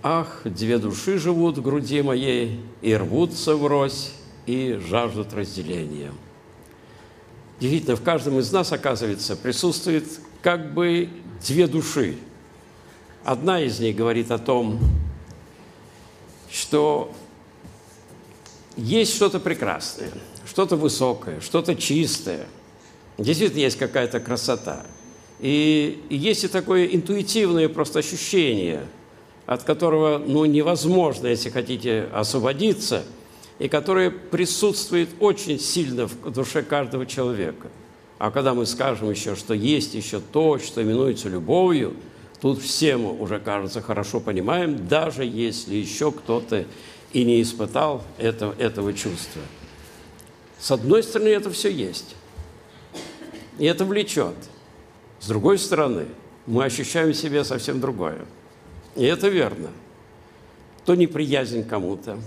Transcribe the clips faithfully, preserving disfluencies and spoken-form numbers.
Ах, две души живут в груди моей, и рвутся врозь, и жаждут разделения. Действительно, в каждом из нас, оказывается, присутствует как бы две души. Одна из них говорит о том, что есть что-то прекрасное, что-то высокое, что-то чистое. Действительно, есть какая-то красота. И есть и такое интуитивное просто ощущение, от которого ну, невозможно, если хотите, освободиться, и которое присутствует очень сильно в душе каждого человека. А когда мы скажем еще, что есть еще то, что именуется любовью, тут все мы уже, кажется, хорошо понимаем, даже если еще кто-то и не испытал этого, этого чувства. С одной стороны, это все есть, и это влечет. С другой стороны, мы ощущаем в себе совсем другое. И это верно. То неприязнь к кому-то,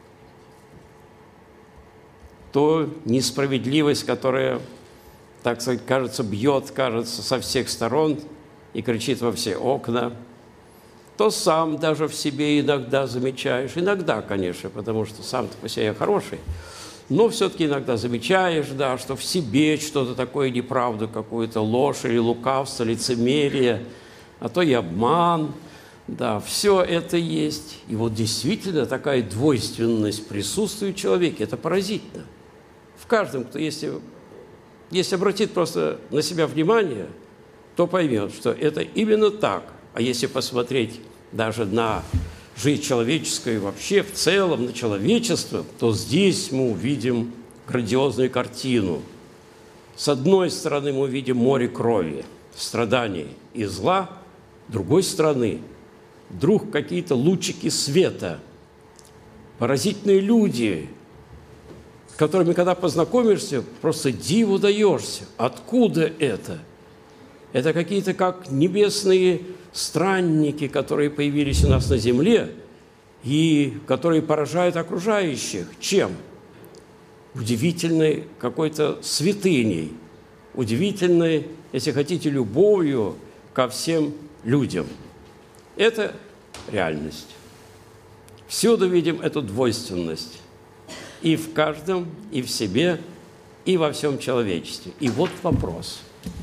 то несправедливость, которая, так сказать, кажется, бьет, кажется, со всех сторон и кричит во все окна, то сам даже в себе иногда замечаешь, иногда, конечно, потому что сам-то по себе хороший, но все-таки иногда замечаешь, да, что в себе что-то такое, неправду какую-то, ложь или лукавство, лицемерие, а то и обман. Да, все это есть. И вот действительно такая двойственность присутствует в человеке. Это поразительно. В каждом, кто, если, если обратит просто на себя внимание, то поймет, что это именно так. А если посмотреть даже на жизнь человеческую вообще в целом, на человечество, то здесь мы увидим грандиозную картину. С одной стороны, мы увидим море крови, страданий и зла, с другой стороны, вдруг какие-то лучики света, поразительные люди, с которыми, когда познакомишься, просто диву даешься. Откуда это? Это какие-то как небесные странники, которые появились у нас на земле и которые поражают окружающих. Чем? Удивительной какой-то святыней, удивительной, если хотите, любовью ко всем людям. Это реальность. Всюду видим эту двойственность. И в каждом, и в себе, и во всем человечестве. И вот вопрос.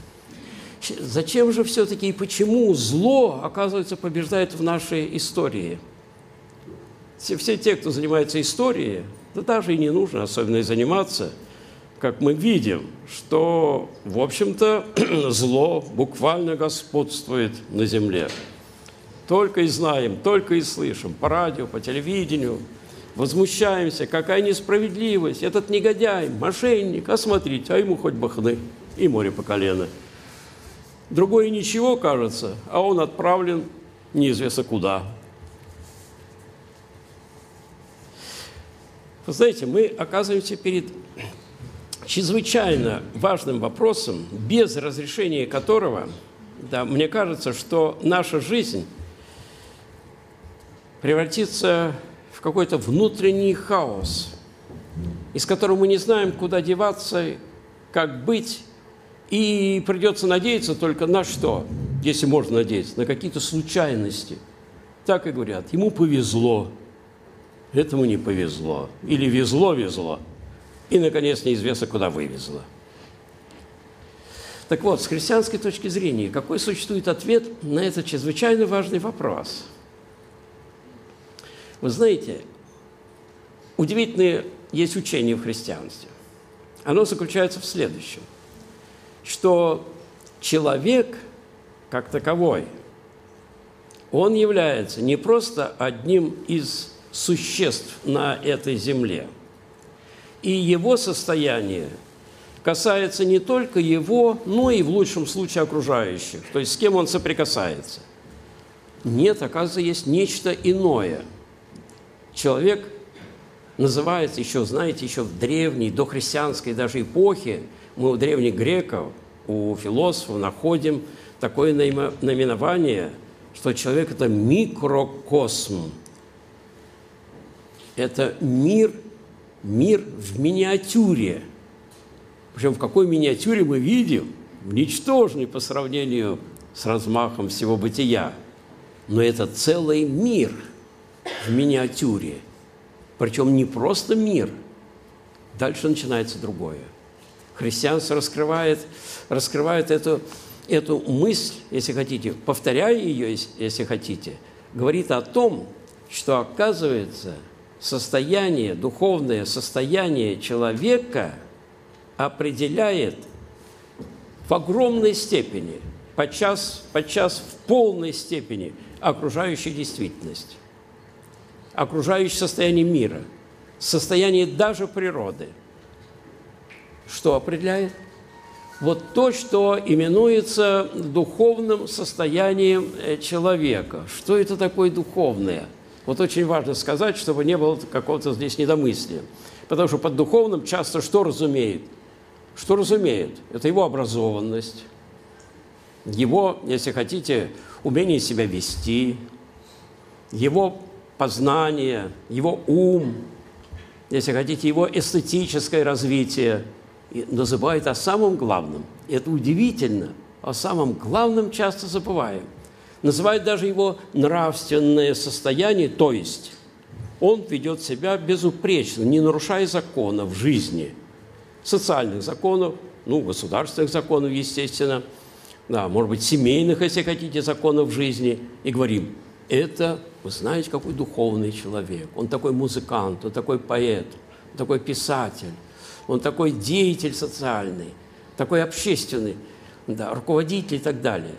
Зачем же все-таки и почему зло, оказывается, побеждает в нашей истории? Все, все те, кто занимается историей, да даже и не нужно особенно и заниматься, как мы видим, что, в общем-то, зло буквально господствует на земле. Только и знаем, только и слышим по радио, по телевидению, возмущаемся, какая несправедливость, этот негодяй, мошенник, а смотрите, а ему хоть бы хны, и море по колено. Другое ничего, кажется, а он отправлен неизвестно куда. Вы знаете, мы оказываемся перед чрезвычайно важным вопросом, без разрешения которого, да, мне кажется, что наша жизнь превратится в какой-то внутренний хаос, из которого мы не знаем, куда деваться, как быть, и придется надеяться только на что, если можно надеяться, на какие-то случайности. Так и говорят, ему повезло, этому не повезло, или везло-везло, и, наконец, неизвестно, куда вывезло. Так вот, с христианской точки зрения, какой существует ответ на этот чрезвычайно важный вопрос? Вы знаете, удивительное есть учение в христианстве. Оно заключается в следующем, что человек, как таковой, он является не просто одним из существ на этой земле, и его состояние касается не только его, но и в лучшем случае окружающих, то есть с кем он соприкасается. Нет, оказывается, есть нечто иное. Человек называется еще, знаете, еще в древней, дохристианской даже эпохе, мы у древних греков, у философов находим такое наименование, что человек – это микрокосм. Это мир, мир в миниатюре. Причем в какой миниатюре мы видим? Ничтожный по сравнению с размахом всего бытия. Но это целый мир. в миниатюре. Причем не просто мир. Дальше начинается другое. Христианство раскрывает, раскрывает эту, эту мысль, если хотите, повторяя ее, если хотите, говорит о том, что, оказывается, состояние, духовное состояние человека определяет в огромной степени, подчас, подчас в полной степени окружающую действительность, окружающее состояние мира, состояние даже природы. Что определяет? Вот то, что именуется духовным состоянием человека. Что это такое духовное? Вот очень важно сказать, чтобы не было какого-то здесь недомыслия. Потому что под духовным часто что разумеет? Что разумеет? Это его образованность, его, если хотите, умение себя вести, его познание, его ум, если хотите, его эстетическое развитие. И называют о самом главном. Это удивительно. О самом главном часто забываем. Называют даже его нравственное состояние, то есть он ведет себя безупречно, не нарушая законов в жизни, социальных законов, ну, государственных законов, естественно, да, может быть, семейных, если хотите, законов в жизни, и говорим, это, вы знаете, какой духовный человек, он такой музыкант, он такой поэт, он такой писатель, он такой деятель социальный, такой общественный, да, руководитель и так далее.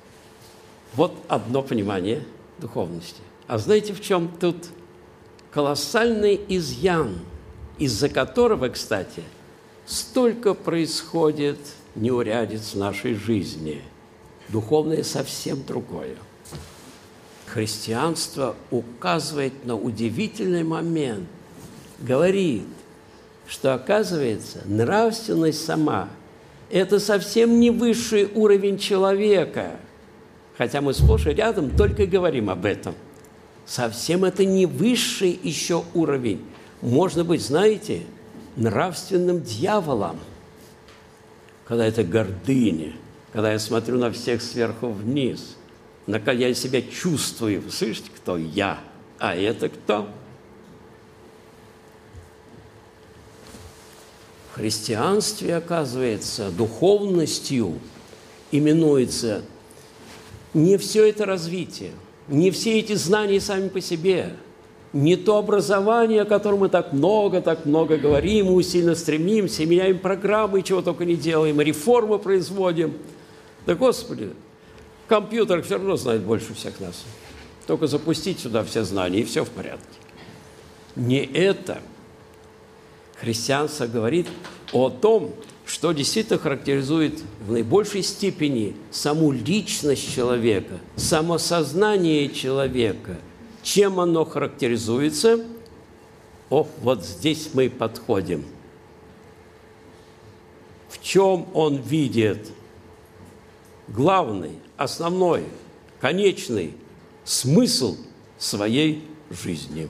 Вот одно понимание духовности. А знаете, в чем тут колоссальный изъян, из-за которого, кстати, столько происходит неурядиц в нашей жизни. Духовное совсем другое. Христианство указывает на удивительный момент, говорит, что, оказывается, нравственность сама – это совсем не высший уровень человека, хотя мы сплошь и рядом только говорим об этом. Совсем это не высший еще уровень. Можно быть, знаете, нравственным дьяволом, когда это гордыня, когда я смотрю на всех сверху вниз, на когда я себя чувствую. Вы слышите, кто я, а это кто? В христианстве, оказывается, духовностью именуется не все это развитие, не все эти знания сами по себе, не то образование, о котором мы так много, так много говорим, мы усиленно стремимся, меняем программы, чего только не делаем, и реформы производим. Да, Господи, компьютер все равно знает больше всех нас. Только запустить сюда все знания, и все в порядке. Не это. Христианство говорит о том, что действительно характеризует в наибольшей степени саму личность человека, самосознание человека. Чем оно характеризуется? О, вот здесь мы подходим. В чем он видит главный, основной, конечный смысл своей жизни?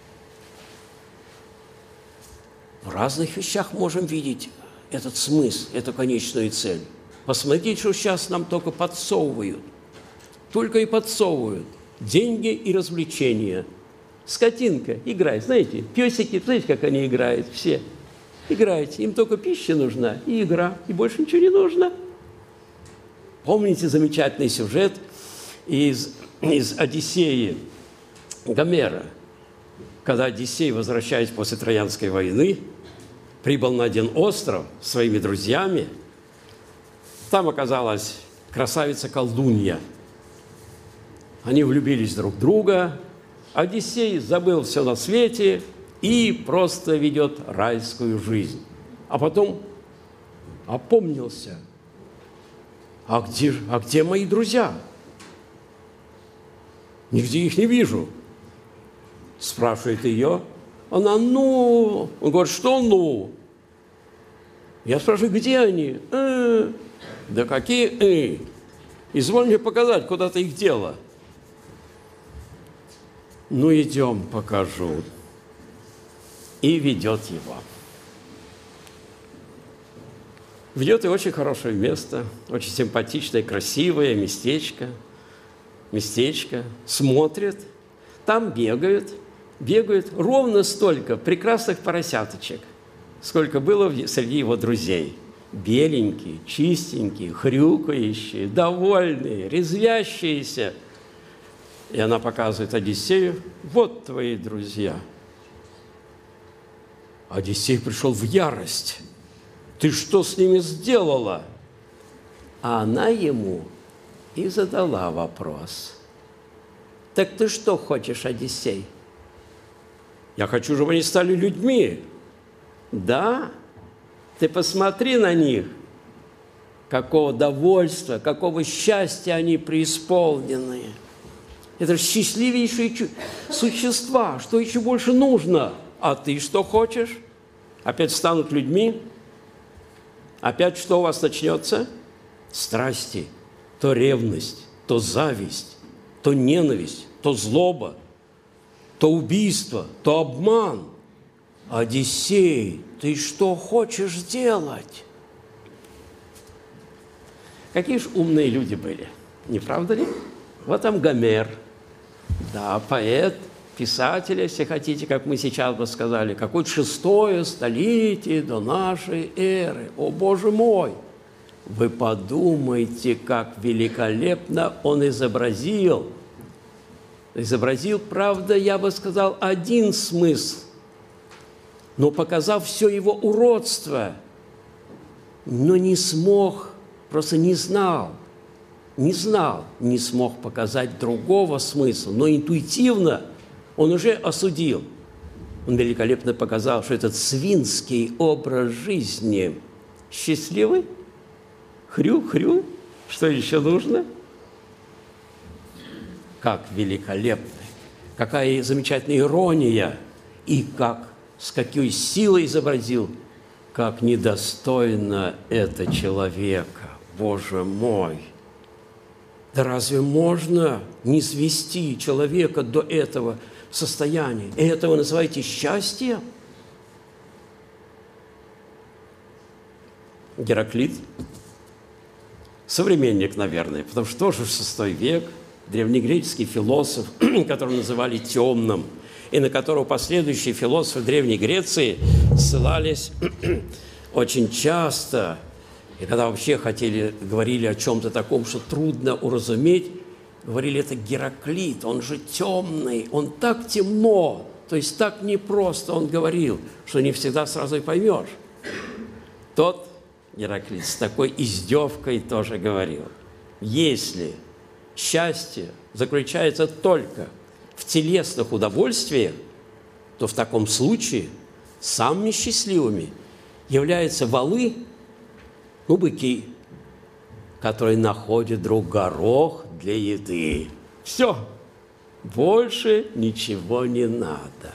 В разных вещах можем видеть этот смысл, эту конечную цель. Посмотрите, что сейчас нам только подсовывают. Только и подсовывают. Деньги и развлечения. Скотинка играет. Знаете, песики, знаете, как они играют? Все. Играйте. Им только пища нужна и игра. И больше ничего не нужно. Помните замечательный сюжет из, из «Одиссеи» Гомера, когда Одиссей, возвращаясь после Троянской войны, прибыл на один остров с своими друзьями. Там оказалась красавица-колдунья. Они влюбились друг в друга. Одиссей забыл все на свете и просто ведет райскую жизнь. А потом опомнился. А где, а где мои друзья? Нигде их не вижу. Спрашивает ее. Она, ну... Он говорит, что ну? Я спрашиваю, где они? Э, да какие э? Изволь мне показать, куда ты их дела. Ну, идем, покажу. И ведет его. Ведет и очень хорошее место, очень симпатичное, красивое местечко. Местечко. Смотрит. там бегают, бегают ровно столько прекрасных поросяточек, сколько было среди его друзей. Беленькие, чистенькие, хрюкающие, довольные, резвящиеся. И она показывает Одиссею: вот твои друзья. Одиссей пришел в ярость. Ты что с ними сделала? А она ему и задала вопрос. Так ты что хочешь, Одиссей? Я хочу, чтобы они стали людьми. Да? Ты посмотри на них, какого довольства, какого счастья они преисполненные. Это же счастливейшие существа, что еще больше нужно? А ты что хочешь? Опять станут людьми? Опять что у вас начнется? Страсти, то ревность, то зависть, то ненависть, то злоба, то убийство, то обман. Одиссей, ты что хочешь делать? Какие же умные люди были, не правда ли? Вот там Гомер, да, поэт, писатель, если хотите, как мы сейчас бы сказали, какое-то шестое столетие до нашей эры. О, Боже мой! Вы подумайте, как великолепно он изобразил. Изобразил, правда, я бы сказал, один смысл, но показав все его уродство, но не смог, просто не знал, не знал, не смог показать другого смысла, но интуитивно он уже осудил. Он великолепно показал, что этот свинский образ жизни счастливый, хрю-хрю, что еще нужно? Как великолепно, какая замечательная ирония, и как, с какой силой изобразил, как недостойно это человека, Боже мой! Да разве можно не свести человека до этого состояния? И этого называете счастьем? Гераклит, современник, наверное, потому что тоже шестой век, древнегреческий философ, которого называли темным, и на которого последующие философы Древней Греции ссылались очень часто. И когда вообще хотели, говорили о чем-то таком, что трудно уразуметь, говорили, это Гераклит, он же темный, он так темно, то есть так непросто он говорил, что не всегда сразу и поймешь. Тот Гераклит с такой издевкой тоже говорил: если счастье заключается только в телесных удовольствиях, то в таком случае самыми счастливыми являются валы, ну, быки, которые находят друг горох для еды. Все, больше ничего не надо.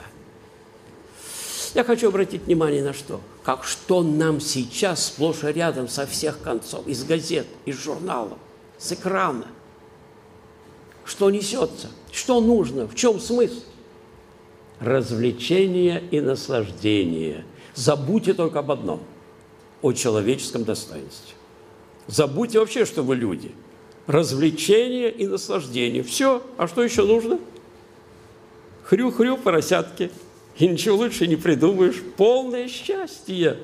Я хочу обратить внимание на что? Как что нам сейчас сплошь и рядом со всех концов, из газет, из журналов, с экрана. Что несется? Что нужно? В чем смысл? Развлечение и наслаждение. Забудьте только об одном – о человеческом достоинстве. Забудьте вообще, что вы люди. Развлечение и наслаждение. Все. А что еще нужно? Хрю-хрю, поросятки. И ничего лучше не придумаешь. Полное счастье.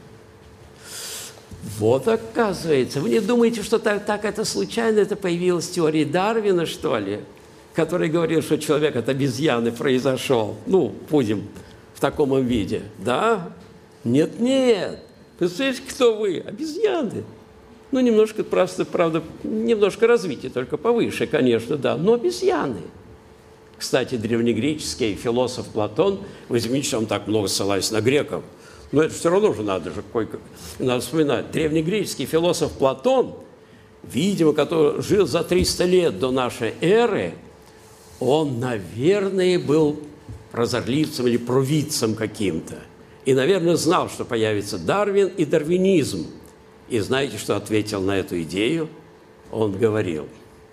Вот оказывается. Вы не думаете, что так, так это случайно это появилась теория Дарвина, что ли? Который говорил, что человек от обезьяны произошел. Ну, будем в таком виде. Да? Нет-нет. Представляете, кто вы? Обезьяны. Ну, немножко, просто, правда, немножко развитие, только повыше, конечно, да, но обезьяны. Кстати, древнегреческий философ Платон, возьмите, что он так много ссылается на греков, но это все равно же надо же, надо вспоминать. Древнегреческий философ Платон, видимо, который жил за триста лет до нашей эры, он, наверное, был прозорливцем или провидцем каким-то. И, наверное, знал, что появится Дарвин и дарвинизм. И знаете, что ответил на эту идею? Он говорил: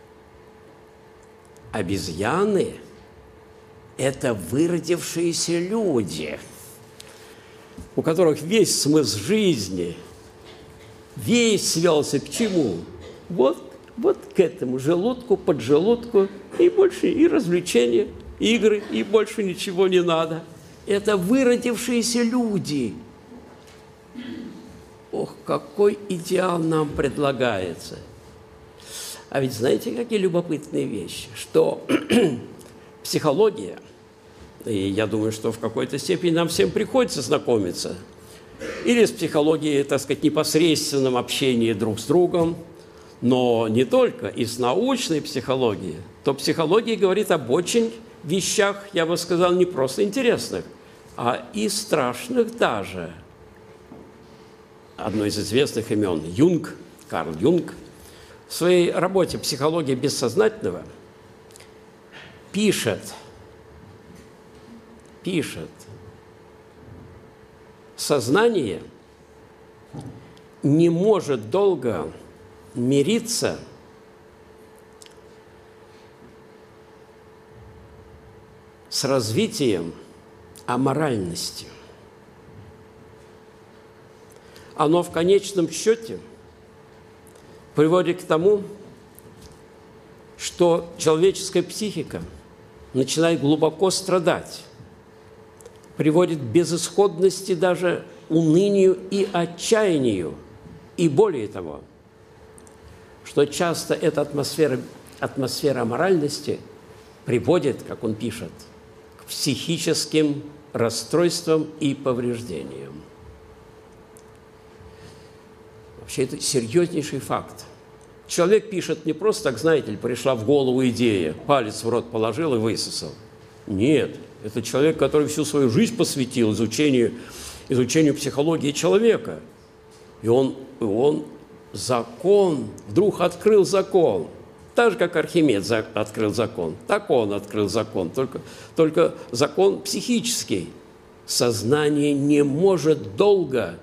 обезьяны – это выродившиеся люди, у которых весь смысл жизни, весь свелся к чему? Вот, вот к этому желудку, поджелудку, и больше, и развлечения. игры, и больше ничего не надо. Это выродившиеся люди. Ох, какой идеал нам предлагается. А ведь знаете, какие любопытные вещи? Что психология, и я думаю, что в какой-то степени нам всем приходится знакомиться, или с психологией, так сказать, непосредственном общении друг с другом, но не только, и с научной психологией, то психология говорит об очень вещах, я бы сказал, не просто интересных, а и страшных даже. Одно из известных имен – Юнг, Карл Юнг, в своей работе «Психология бессознательного» пишет, пишет, сознание не может долго мириться с развитием аморальности. Оно в конечном счете приводит к тому, что человеческая психика начинает глубоко страдать, приводит к безысходности, даже унынию и отчаянию. И более того, что часто эта атмосфера, атмосфера аморальности приводит, как он пишет, к психическим расстройствам и повреждениям. Вообще, это серьезнейший факт. Человек пишет не просто так, знаете ли, пришла в голову идея, палец в рот положил и высосал. Нет, это человек, который всю свою жизнь посвятил изучению, изучению психологии человека. И он, и он закон, вдруг открыл закон. Так же, как Архимед открыл закон, так он открыл закон, только, только закон психический. Сознание не может долго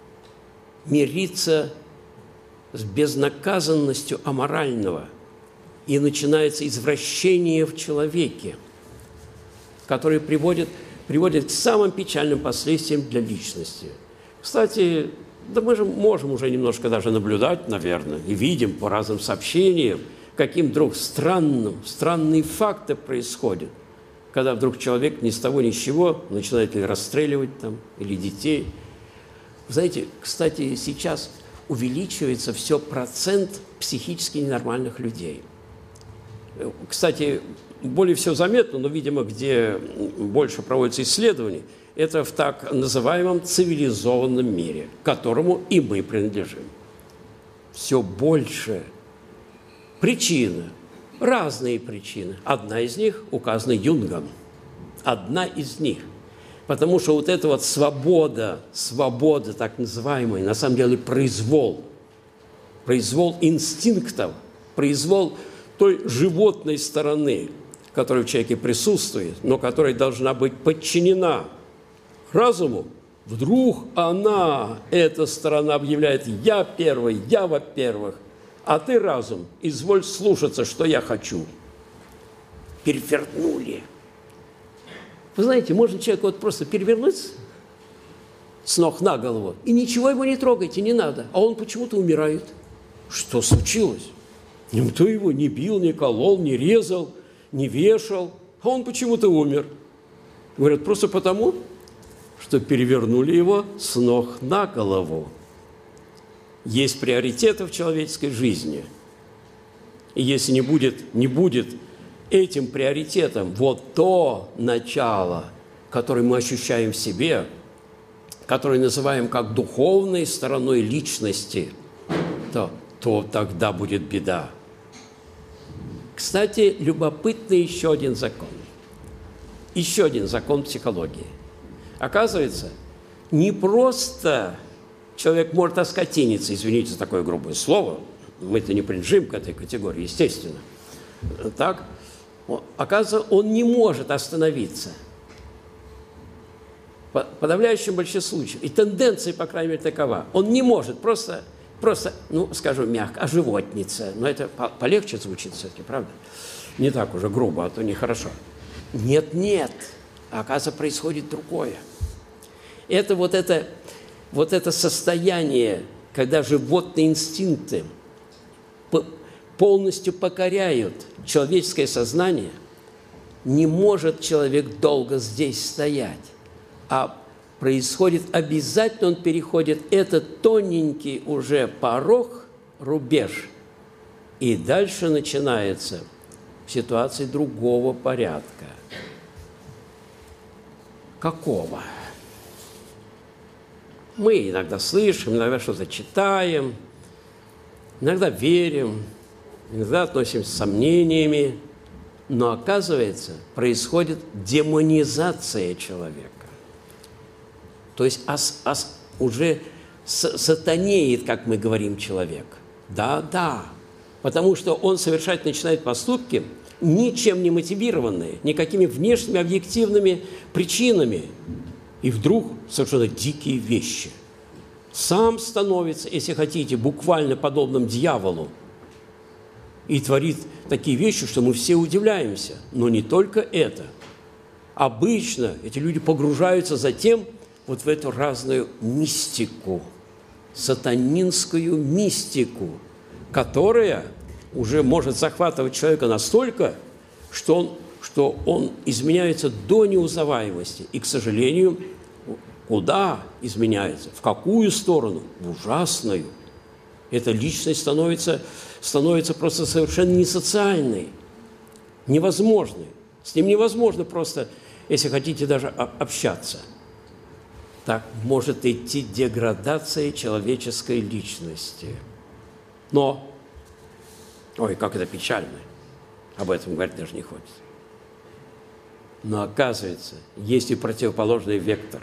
мириться с безнаказанностью аморального, и начинается извращение в человеке, которое приводит, приводит к самым печальным последствиям для личности. Кстати, да мы же можем уже немножко даже наблюдать, наверное, и видим по разным сообщениям, каким вдруг странным, странные факты происходят, когда вдруг человек ни с того ни с сего начинает или расстреливать там, или детей. Знаете, кстати, сейчас увеличивается все процент психически ненормальных людей. Кстати, более всего заметно, но, видимо, где больше проводятся исследований, это в так называемом цивилизованном мире, к которому и мы принадлежим. Все больше причины, разные причины. Одна из них указана Юнгом. Одна из них. Потому что вот эта вот свобода, свобода так называемая, на самом деле произвол, произвол инстинктов, произвол той животной стороны, которая в человеке присутствует, но которая должна быть подчинена разуму, вдруг она, эта сторона, объявляет: «Я первый, я во-первых, а ты, разум, изволь слушаться, что я хочу». Перевернули. Вы знаете, можно человека вот просто перевернуть с ног на голову, и ничего его не трогайте, не надо, а он почему-то умирает. Что случилось? Никто его не бил, не колол, не резал, не вешал, а он почему-то умер. Говорят, просто потому, что перевернули его с ног на голову. Есть приоритеты в человеческой жизни. И если не будет, не будет этим приоритетом вот то начало, которое мы ощущаем в себе, которое называем как духовной стороной личности, то, то тогда будет беда. Кстати, любопытный еще один закон. Еще один закон психологии. Оказывается, не просто человек может оскотиниться, извините за такое грубое слово, мы-то не принадлежим к этой категории, естественно. Так, оказывается, он не может остановиться. По подавляющем большинстве случаев, и тенденция, по крайней мере, такова, он не может просто, просто ну, скажу мягко, оживотниться, но это полегче звучит все-таки, правда? Не так уже грубо, а то нехорошо. Нет-нет, а оказывается, происходит другое. Это вот это, вот это состояние, когда животные инстинкты полностью покоряют человеческое сознание, не может человек долго здесь стоять, а происходит обязательно, он переходит этот тоненький уже порог, рубеж, и дальше начинается ситуация другого порядка. Какого? Мы иногда слышим, иногда что-то читаем, иногда верим, иногда относимся с сомнениями, но, оказывается, происходит демонизация человека. То есть ас, ас, уже с, сатанеет, как мы говорим, человек. Да, да. Потому что он совершать начинает поступки, ничем не мотивированные, никакими внешними объективными причинами. И вдруг совершенно дикие вещи. Сам становится, если хотите, буквально подобным дьяволу. И творит такие вещи, что мы все удивляемся. Но не только это. Обычно эти люди погружаются затем вот в эту разную мистику, сатанинскую мистику, которая уже может захватывать человека настолько, что он, что он изменяется до неузнаваемости. И, к сожалению, куда изменяется? В какую сторону? В ужасную. Эта личность становится, становится просто совершенно несоциальной, невозможной. С ним невозможно просто, если хотите, даже общаться. Так может идти деградация человеческой личности. Но, ой, как это печально, об этом говорить даже не хочется. Но оказывается, есть и противоположный вектор.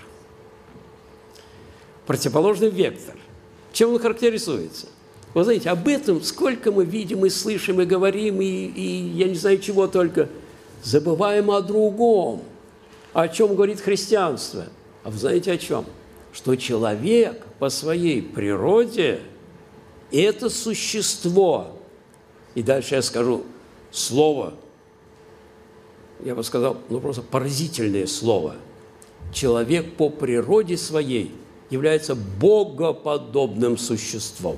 Противоположный вектор. Чем он характеризуется? Вы знаете, об этом сколько мы видим и слышим, и говорим, и, и я не знаю чего только. Забываем о другом. О чем говорит христианство? А вы знаете о чем? Что человек по своей природе – это существо. И дальше я скажу слово, я бы сказал, ну просто поразительное слово. Человек по природе своей является богоподобным существом.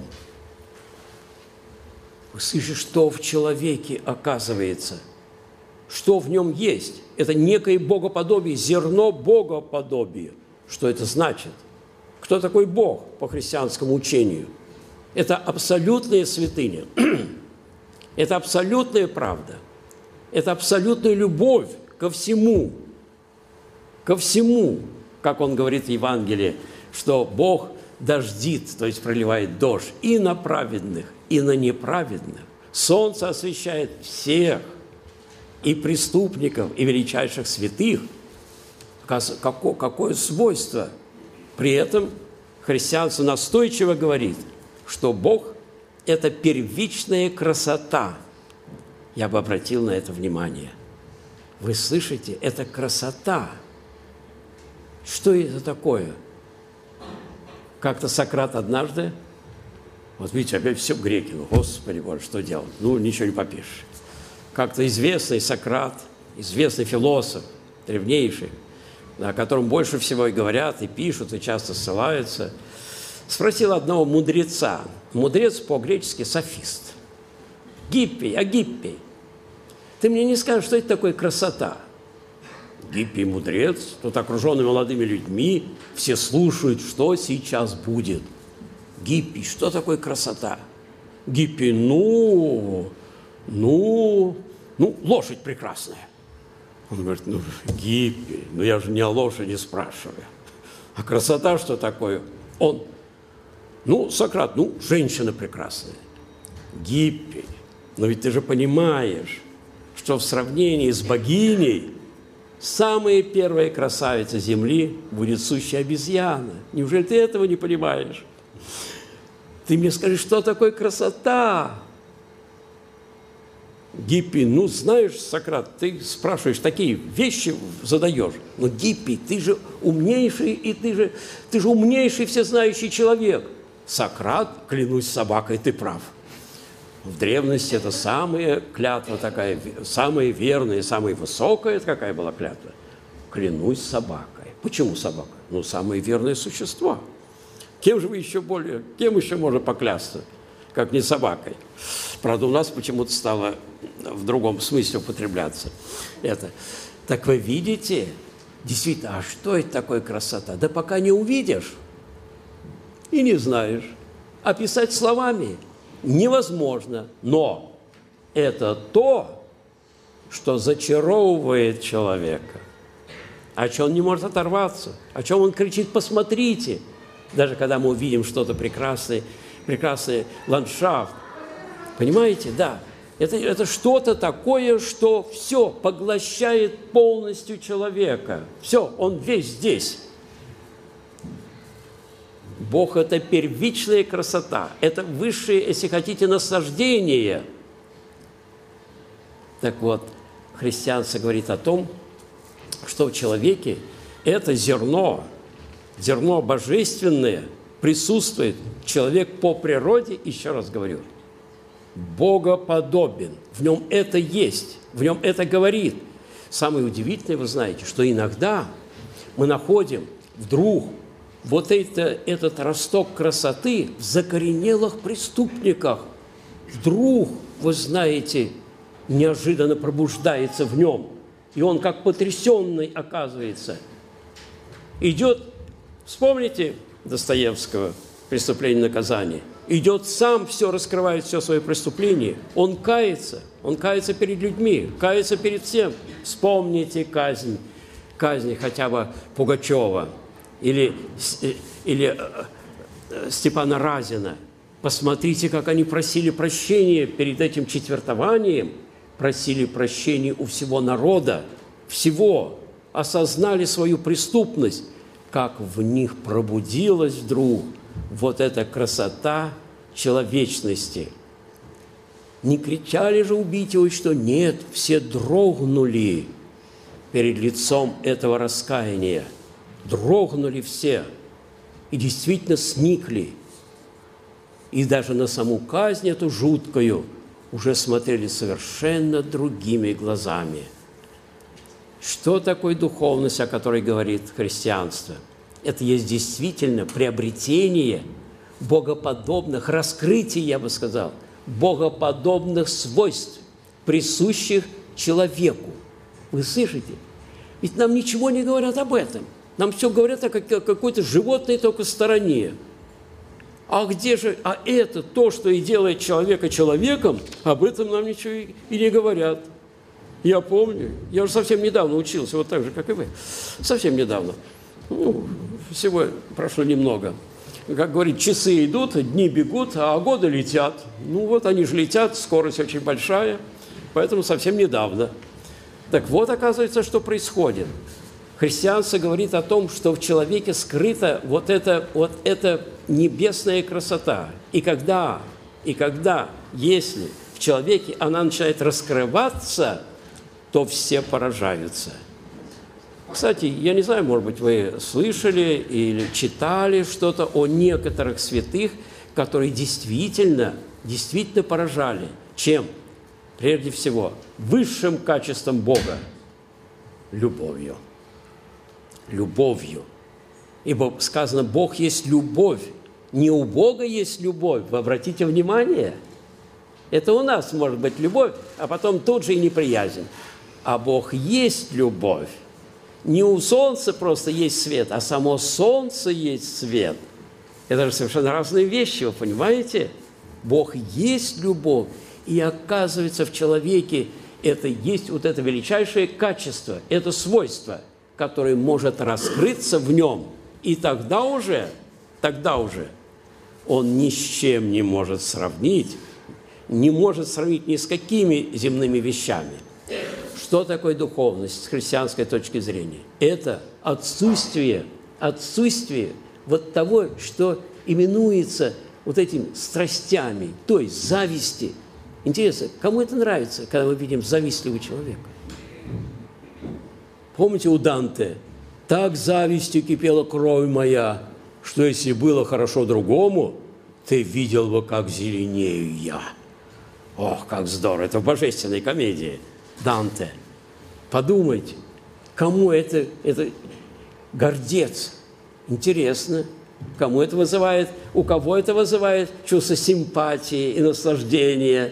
Вы слышите, что в человеке оказывается? Что в нем есть? Это некое богоподобие, зерно богоподобия. Что это значит? Кто такой Бог по христианскому учению? Это абсолютная святыня. Это абсолютная правда. Это абсолютная любовь ко всему. Ко всему, как он говорит в Евангелии, что Бог дождит, то есть проливает дождь и на праведных, и на неправедных. Солнце освещает всех, и преступников, и величайших святых. Какое, какое свойство? При этом христианство настойчиво говорит, что Бог – это первичная красота. Я бы обратил на это внимание. Вы слышите? Это красота. Что это такое? Как-то Сократ однажды, вот видите, опять все греки, ну, Господи Боже, что делать? Ну, ничего не попишешь. Как-то известный Сократ, известный философ, древнейший, о котором больше всего и говорят, и пишут, и часто ссылаются, спросил одного мудреца. Мудрец по-гречески софист. Гиппий, а Гиппий, ты мне не скажешь, что это такое красота? Гиппий мудрец, тут окруженный молодыми людьми, все слушают, что сейчас будет. Гиппий, что такое красота? Гиппий, ну, ну, ну, лошадь прекрасная. Он говорит, ну, Гиппий, ну я же не о лошади спрашиваю. А красота что такое? Он, ну, Сократ, ну, женщина прекрасная. Гиппий, но ведь ты же понимаешь, что в сравнении с богиней самая первая красавица земли будет сущая обезьяна. Неужели ты этого не понимаешь? Ты мне скажи, что такое красота? Гиппий, ну, знаешь, Сократ, ты спрашиваешь, такие вещи задаешь. Но, Гиппий, ты же умнейший, и ты же, ты же умнейший всезнающий человек. Сократ, клянусь собакой, ты прав. В древности это самая клятва такая, самая верная, самая высокая, это какая была клятва? Клянусь собакой. Почему собака? Ну, самое верное существо. Кем же вы еще более, кем еще можно поклясться? как не собакой. Правда, у нас почему-то стало в другом смысле употребляться это. Так вы видите, действительно, а что это такое красота? Да пока не увидишь и не знаешь. Описать словами невозможно, но это то, что зачаровывает человека, о чем он не может оторваться, о чем он кричит: посмотрите. Даже когда мы увидим что-то прекрасное, прекрасный ландшафт. Понимаете? Да. Это, это что-то такое, что все поглощает полностью человека. Все, он весь здесь. Бог – это первичная красота, это высшее, если хотите, наслаждение. Так вот, христианство говорит о том, что в человеке это зерно, зерно божественное присутствует. Человек по природе, еще раз говорю, богоподобен. В нем это есть, в нем это говорит. Самое удивительное, вы знаете, что иногда мы находим вдруг вот это, этот росток красоты в закоренелых преступниках. Вдруг, вы знаете, неожиданно пробуждается в нем. И он как потрясенный оказывается. Идет, вспомните Достоевского «Преступление и наказание». Идет сам, все раскрывает, все свое преступление. Он кается, он кается перед людьми, кается перед всем. Вспомните казнь, казни хотя бы Пугачева или, или Степана Разина. Посмотрите, как они просили прощения перед этим четвертованием, просили прощения у всего народа, всего, осознали свою преступность, как в них пробудилась вдруг вот эта красота человечности. Не кричали же убить его, что нет, все дрогнули перед лицом этого раскаяния. Дрогнули все и действительно сникли. И даже на саму казнь эту жуткую уже смотрели совершенно другими глазами. Что такое духовность, о которой говорит христианство? Это есть действительно приобретение богоподобных, раскрытие, я бы сказал, богоподобных свойств, присущих человеку. Вы слышите? Ведь нам ничего не говорят об этом. Нам все говорят о какой-то животной только стороне. А где же, а это то, что и делает человека человеком, об этом нам ничего и не говорят. Я помню, я уже совсем недавно учился, вот так же, как и вы, совсем недавно. Ну, всего прошло немного. Как говорит, часы идут, дни бегут, а годы летят. Ну вот они же летят, скорость очень большая, поэтому совсем недавно. Так вот, оказывается, что происходит. Христианство говорит о том, что в человеке скрыта вот эта, вот эта небесная красота. И когда, и когда, если в человеке она начинает раскрываться, то все поражаются. Кстати, я не знаю, может быть, вы слышали или читали что-то о некоторых святых, которые действительно, действительно поражали. Чем? Прежде всего, высшим качеством Бога – любовью. Любовью. Ибо сказано, Бог есть любовь. Не у Бога есть любовь. Вы обратите внимание? Это у нас может быть любовь, а потом тут же и неприязнь. А Бог есть любовь. Не у солнца просто есть свет, а само солнце есть свет. Это же совершенно разные вещи, вы понимаете? Бог есть любовь. И оказывается, в человеке это есть вот это величайшее качество, это свойство, которое может раскрыться в нем. И тогда уже, тогда уже он ни с чем не может сравнить, не может сравнить ни с какими земными вещами. Что такое духовность с христианской точки зрения? Это отсутствие, отсутствие вот того, что именуется вот этими страстями, то есть зависти. Интересно, кому это нравится, когда мы видим завистливого человека? Помните у Данте? «Так завистью кипела кровь моя, что если было хорошо другому, ты видел бы, как зеленею я». Ох, как здорово! Это в божественной комедии Данте. Подумайте, кому это, это гордец? Интересно. Кому это вызывает, у кого это вызывает чувство симпатии и наслаждения.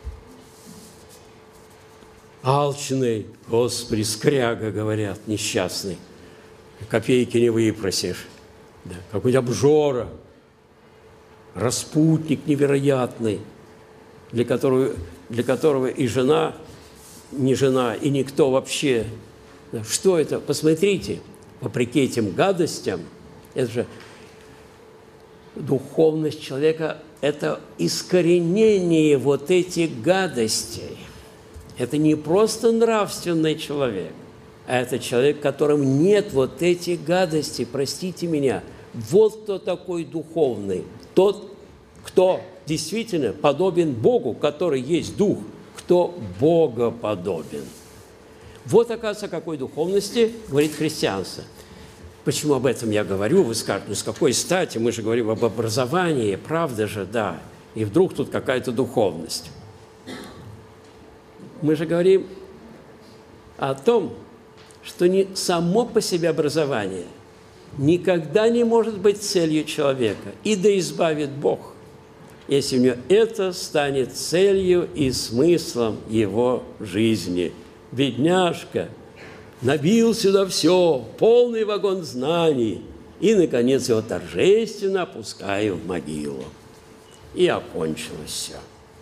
Алчный, Господи, скряга, говорят, несчастный. Копейки не выпросишь. Да. Какой-то обжора, распутник невероятный, для которого, для которого и жена не жена, и никто вообще. Да. Что это? Посмотрите, вопреки этим гадостям, это же духовность человека – это искоренение вот этих гадостей. Это не просто нравственный человек, а это человек, в котором нет вот этих гадостей, простите меня. Вот кто такой духовный. Тот, кто действительно подобен Богу, который есть Дух, кто Бога подобен. Вот, оказывается, о какой духовности говорит христианство. Почему об этом я говорю? Вы скажете, ну с какой стати? Мы же говорим об образовании, правда же, да. И вдруг тут какая-то духовность. Мы же говорим о том, что не само по себе образование никогда не может быть целью человека. И да избавит Бог, если у него это станет целью и смыслом его жизни. Бедняжка набил сюда все, полный вагон знаний, и, наконец, его торжественно опускаю в могилу. И окончилось все.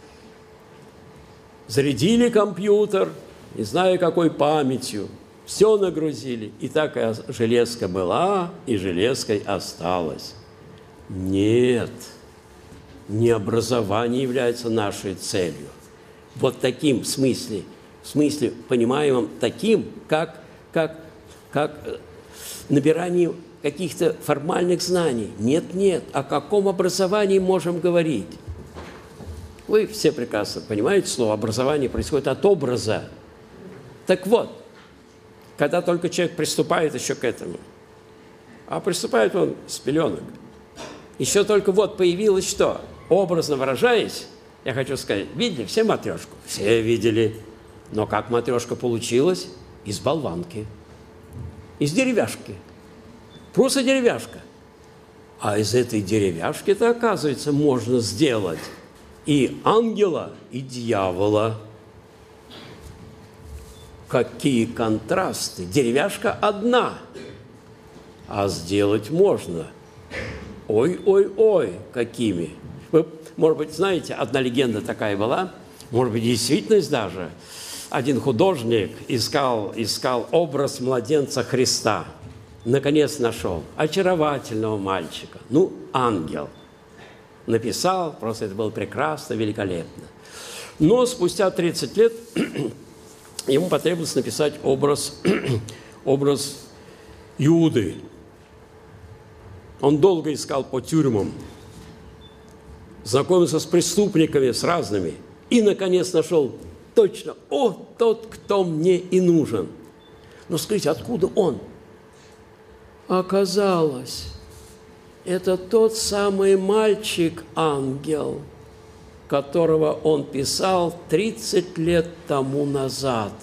Зарядили компьютер, не знаю какой памятью, все нагрузили, и так и железка была, и железкой осталась. Нет, не образование является нашей целью. Вот таким в смысле, в смысле понимаемым таким, как, как, как набирание каких-то формальных знаний. Нет, нет, о каком образовании можем говорить? Вы все прекрасно понимаете, слово «образование» происходит от образа. Так вот, когда только человек приступает еще к этому, а приступает он с пеленок, еще только вот появилось что? Образно выражаясь, я хочу сказать, видели все матрешку? Все видели. Но как матрешка получилась? Из болванки, из деревяшки. Просто деревяшка. А из этой деревяшки-то, оказывается, можно сделать и ангела, и дьявола. Какие контрасты! Деревяшка одна, а сделать можно. Ой-ой-ой, какими! Вы, может быть, знаете, одна легенда такая была, может быть, действительность даже. Один художник искал, искал образ младенца Христа. Наконец нашел очаровательного мальчика. Ну, ангел. Написал, просто это было прекрасно, великолепно. Но спустя тридцать лет ему потребовалось написать образ, образ Иуды. Он долго искал по тюрьмам, знакомился с преступниками, с разными, и, наконец, нашел точно, о, тот, кто мне и нужен. Но скажите, откуда он? Оказалось, это тот самый мальчик-ангел, которого он писал тридцать лет тому назад.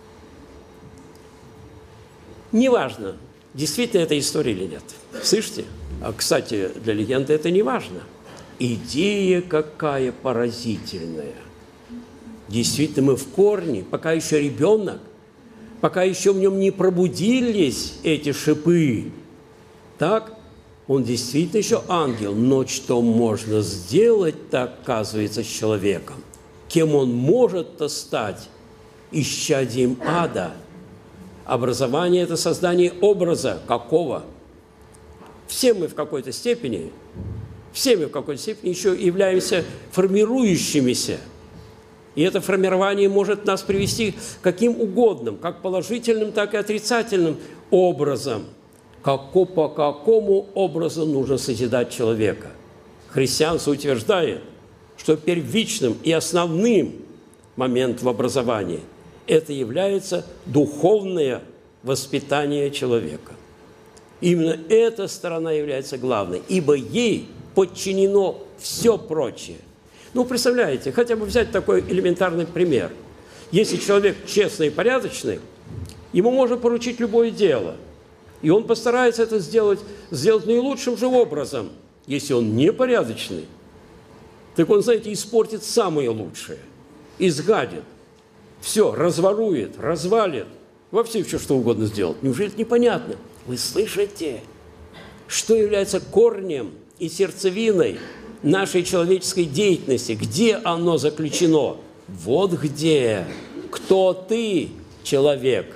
Неважно, действительно это история или нет. Слышите? А, кстати, для легенды это не важно. Идея какая поразительная. Действительно, мы в корне, пока еще ребенок, пока еще в нем не пробудились эти шипы, так, он действительно еще ангел, но что можно сделать, так оказывается, с человеком? Кем он может-то стать? Исчадием ада. Образование – это создание образа. Какого? Все мы в какой-то степени, все мы в какой-то степени еще являемся формирующимися. И это формирование может нас привести к каким угодным, как положительным, так и отрицательным образом. Како, по какому образу нужно созидать человека? Христианство утверждает, что первичным и основным моментом в образовании это является духовное воспитание человека. Именно эта сторона является главной, ибо ей подчинено все прочее. Ну, представляете, хотя бы взять такой элементарный пример. Если человек честный и порядочный, ему можно поручить любое дело. И он постарается это сделать, сделать наилучшим же образом. Если он непорядочный, так он, знаете, испортит самое лучшее, изгадит, все, разворует, развалит, вообще все что угодно сделать. Неужели это непонятно? Вы слышите, что является корнем и сердцевиной нашей человеческой деятельности? Где оно заключено? Вот где. Кто ты, человек?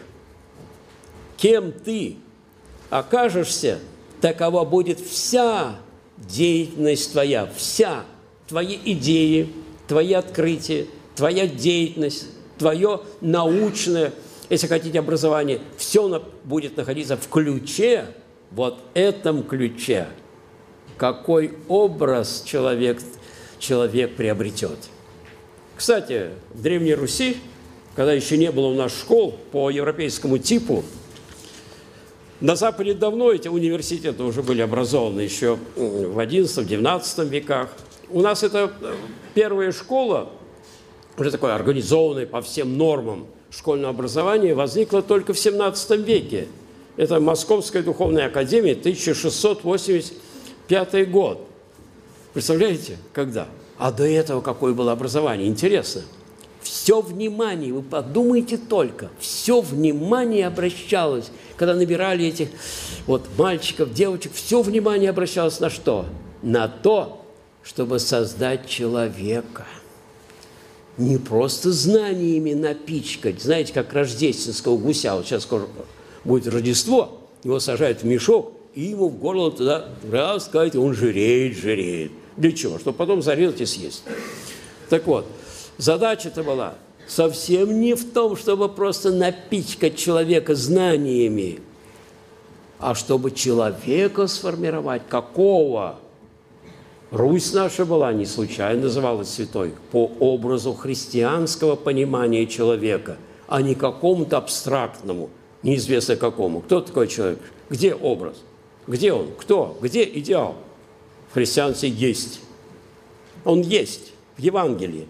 Кем ты окажешься, такова будет вся деятельность твоя, вся твои идеи, твои открытия, твоя деятельность, твое научное, если хотите, образование, все будет находиться в ключе, вот этом ключе, какой образ человек, человек приобретет. Кстати, в Древней Руси, когда еще не было у нас школ по европейскому типу, на Западе давно эти университеты уже были образованы, еще в одиннадцатом-двенадцатом веках. У нас это первая школа, уже такое организованное по всем нормам школьного образования, возникла только в семнадцатом веке. Это Московская духовная академия, тысяча шестьсот восемьдесят пятый год. Представляете, когда? А до этого какое было образование? Интересно. Все внимание, вы подумайте только, все внимание обращалось, когда набирали этих вот мальчиков, девочек, все внимание обращалось на что? На то, чтобы создать человека. Не просто знаниями напичкать, знаете, как рождественского гуся, вот сейчас скоро будет Рождество, его сажают в мешок, и ему в горло туда раз сказать, он жиреет, жиреет. Для чего? Чтобы потом зарезать и съесть. Так вот, задача-то была совсем не в том, чтобы просто напичкать человека знаниями, а чтобы человека сформировать. Какого? Русь наша была, не случайно называлась святой, по образу христианского понимания человека, а не какому-то абстрактному, неизвестно какому. Кто такой человек? Где образ? Где он? Кто? Где идеал? В христианстве есть. Он есть в Евангелии.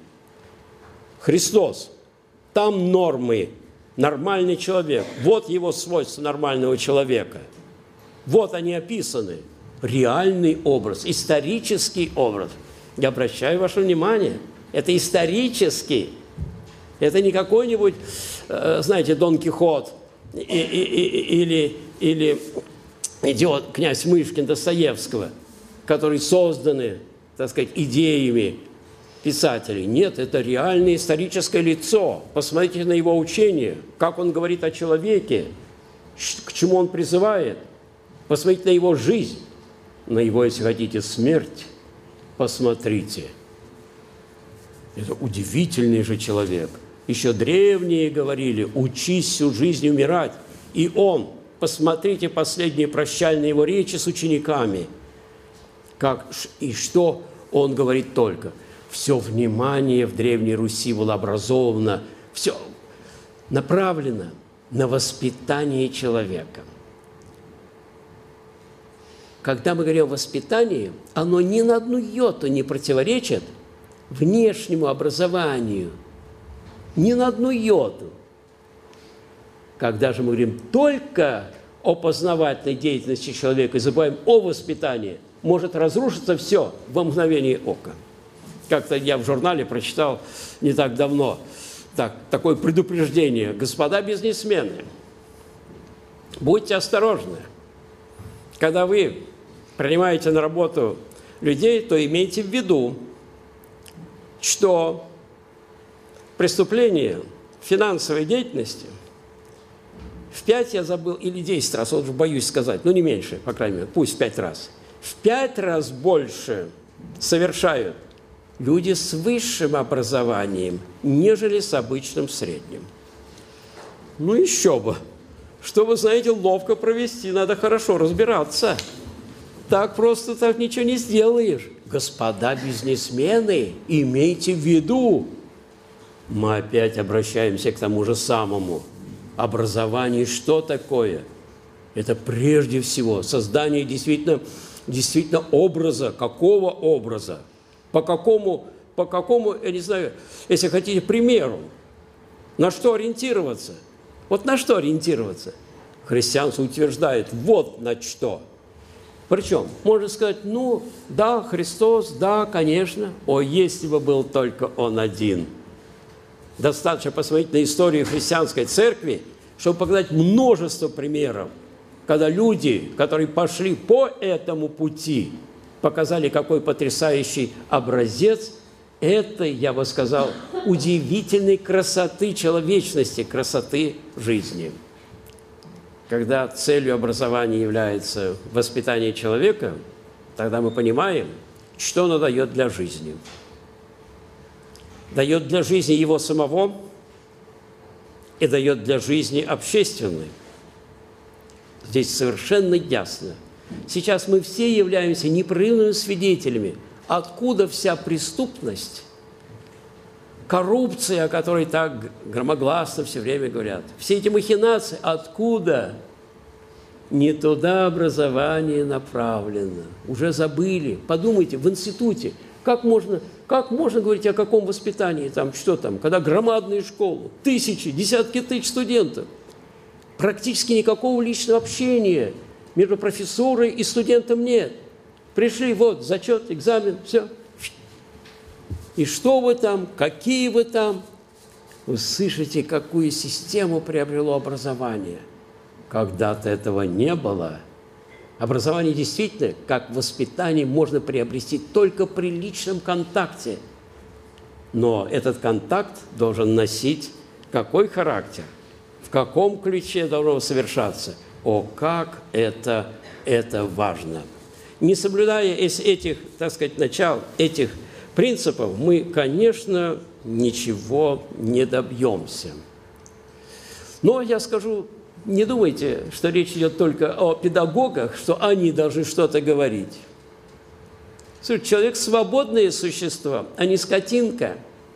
Христос. Там нормы. Нормальный человек. Вот его свойства нормального человека. Вот они описаны. Реальный образ, исторический образ. Я обращаю ваше внимание. Это исторический. Это не какой-нибудь, знаете, Дон Кихот и, и, и, или, или идиот князь Мышкин Достоевского, которые созданы, так сказать, идеями писателей. Нет, это реальное историческое лицо. Посмотрите на его учение, как он говорит о человеке, к чему он призывает. Посмотрите на его жизнь, на его, если хотите, смерть. Посмотрите. Это удивительный же человек. Еще древние говорили, учись всю жизнь умирать. И он, посмотрите последние прощальные его речи с учениками. Как, и что он говорит только? Все внимание в Древней Руси было образовано, все направлено на воспитание человека. Когда мы говорим о воспитании, оно ни на одну йоту не противоречит внешнему образованию, ни на одну йоту. Когда же мы говорим только о познавательной деятельности человека и забываем о воспитании, может разрушиться все во мгновение ока. Как-то я в журнале прочитал не так давно так, такое предупреждение. Господа бизнесмены, будьте осторожны. Когда вы принимаете на работу людей, то имейте в виду, что преступление финансовой деятельности в пять, я забыл, или десять раз, вот боюсь сказать, ну не меньше, по крайней мере, пусть в пять раз, в пять раз больше совершают люди с высшим образованием, нежели с обычным средним. Ну еще бы. Чтобы, знаете, ловко провести, надо хорошо разбираться. Так просто так ничего не сделаешь. Господа бизнесмены, имейте в виду, мы опять обращаемся к тому же самому. Образование что такое? Это прежде всего создание действительно, действительно образа. Какого образа? По какому, по какому, я не знаю, если хотите, примеру, на что ориентироваться? Вот на что ориентироваться? христианство утверждает вот на что. Причем, можно сказать, ну, да, Христос, да, конечно, о, если бы был только Он один. Достаточно посмотреть на историю христианской церкви, чтобы показать множество примеров, когда люди, которые пошли по этому пути, показали, какой потрясающий образец этой, я бы сказал, удивительной красоты человечности, красоты жизни. Когда целью образования является воспитание человека, тогда мы понимаем, что оно дает для жизни. Дает для жизни его самого и дает для жизни общественной. Здесь совершенно ясно. Сейчас мы все являемся непрерывными свидетелями, откуда вся преступность, коррупция, о которой так громогласно все время говорят, все эти махинации, откуда? Не туда образование направлено. Уже забыли. Подумайте, в институте, как можно, как можно говорить о каком воспитании, там, что там, когда громадные школы, тысячи, десятки тысяч студентов, практически никакого личного общения между профессорой и студентом нет. Пришли, вот, зачет, экзамен, все. И что вы там, какие вы там? Вы слышите, какую систему приобрело образование. Когда-то этого не было. Образование действительно, как воспитание, можно приобрести только при личном контакте. Но этот контакт должен носить какой характер? В каком ключе должно совершаться? О, как это, это важно! Не соблюдая этих, так сказать, начал, этих принципов, мы, конечно, ничего не добьемся. Но я скажу, не думайте, что речь идет только о педагогах, что они должны что-то говорить. Слушайте, человек – свободное существо, а не скотинка.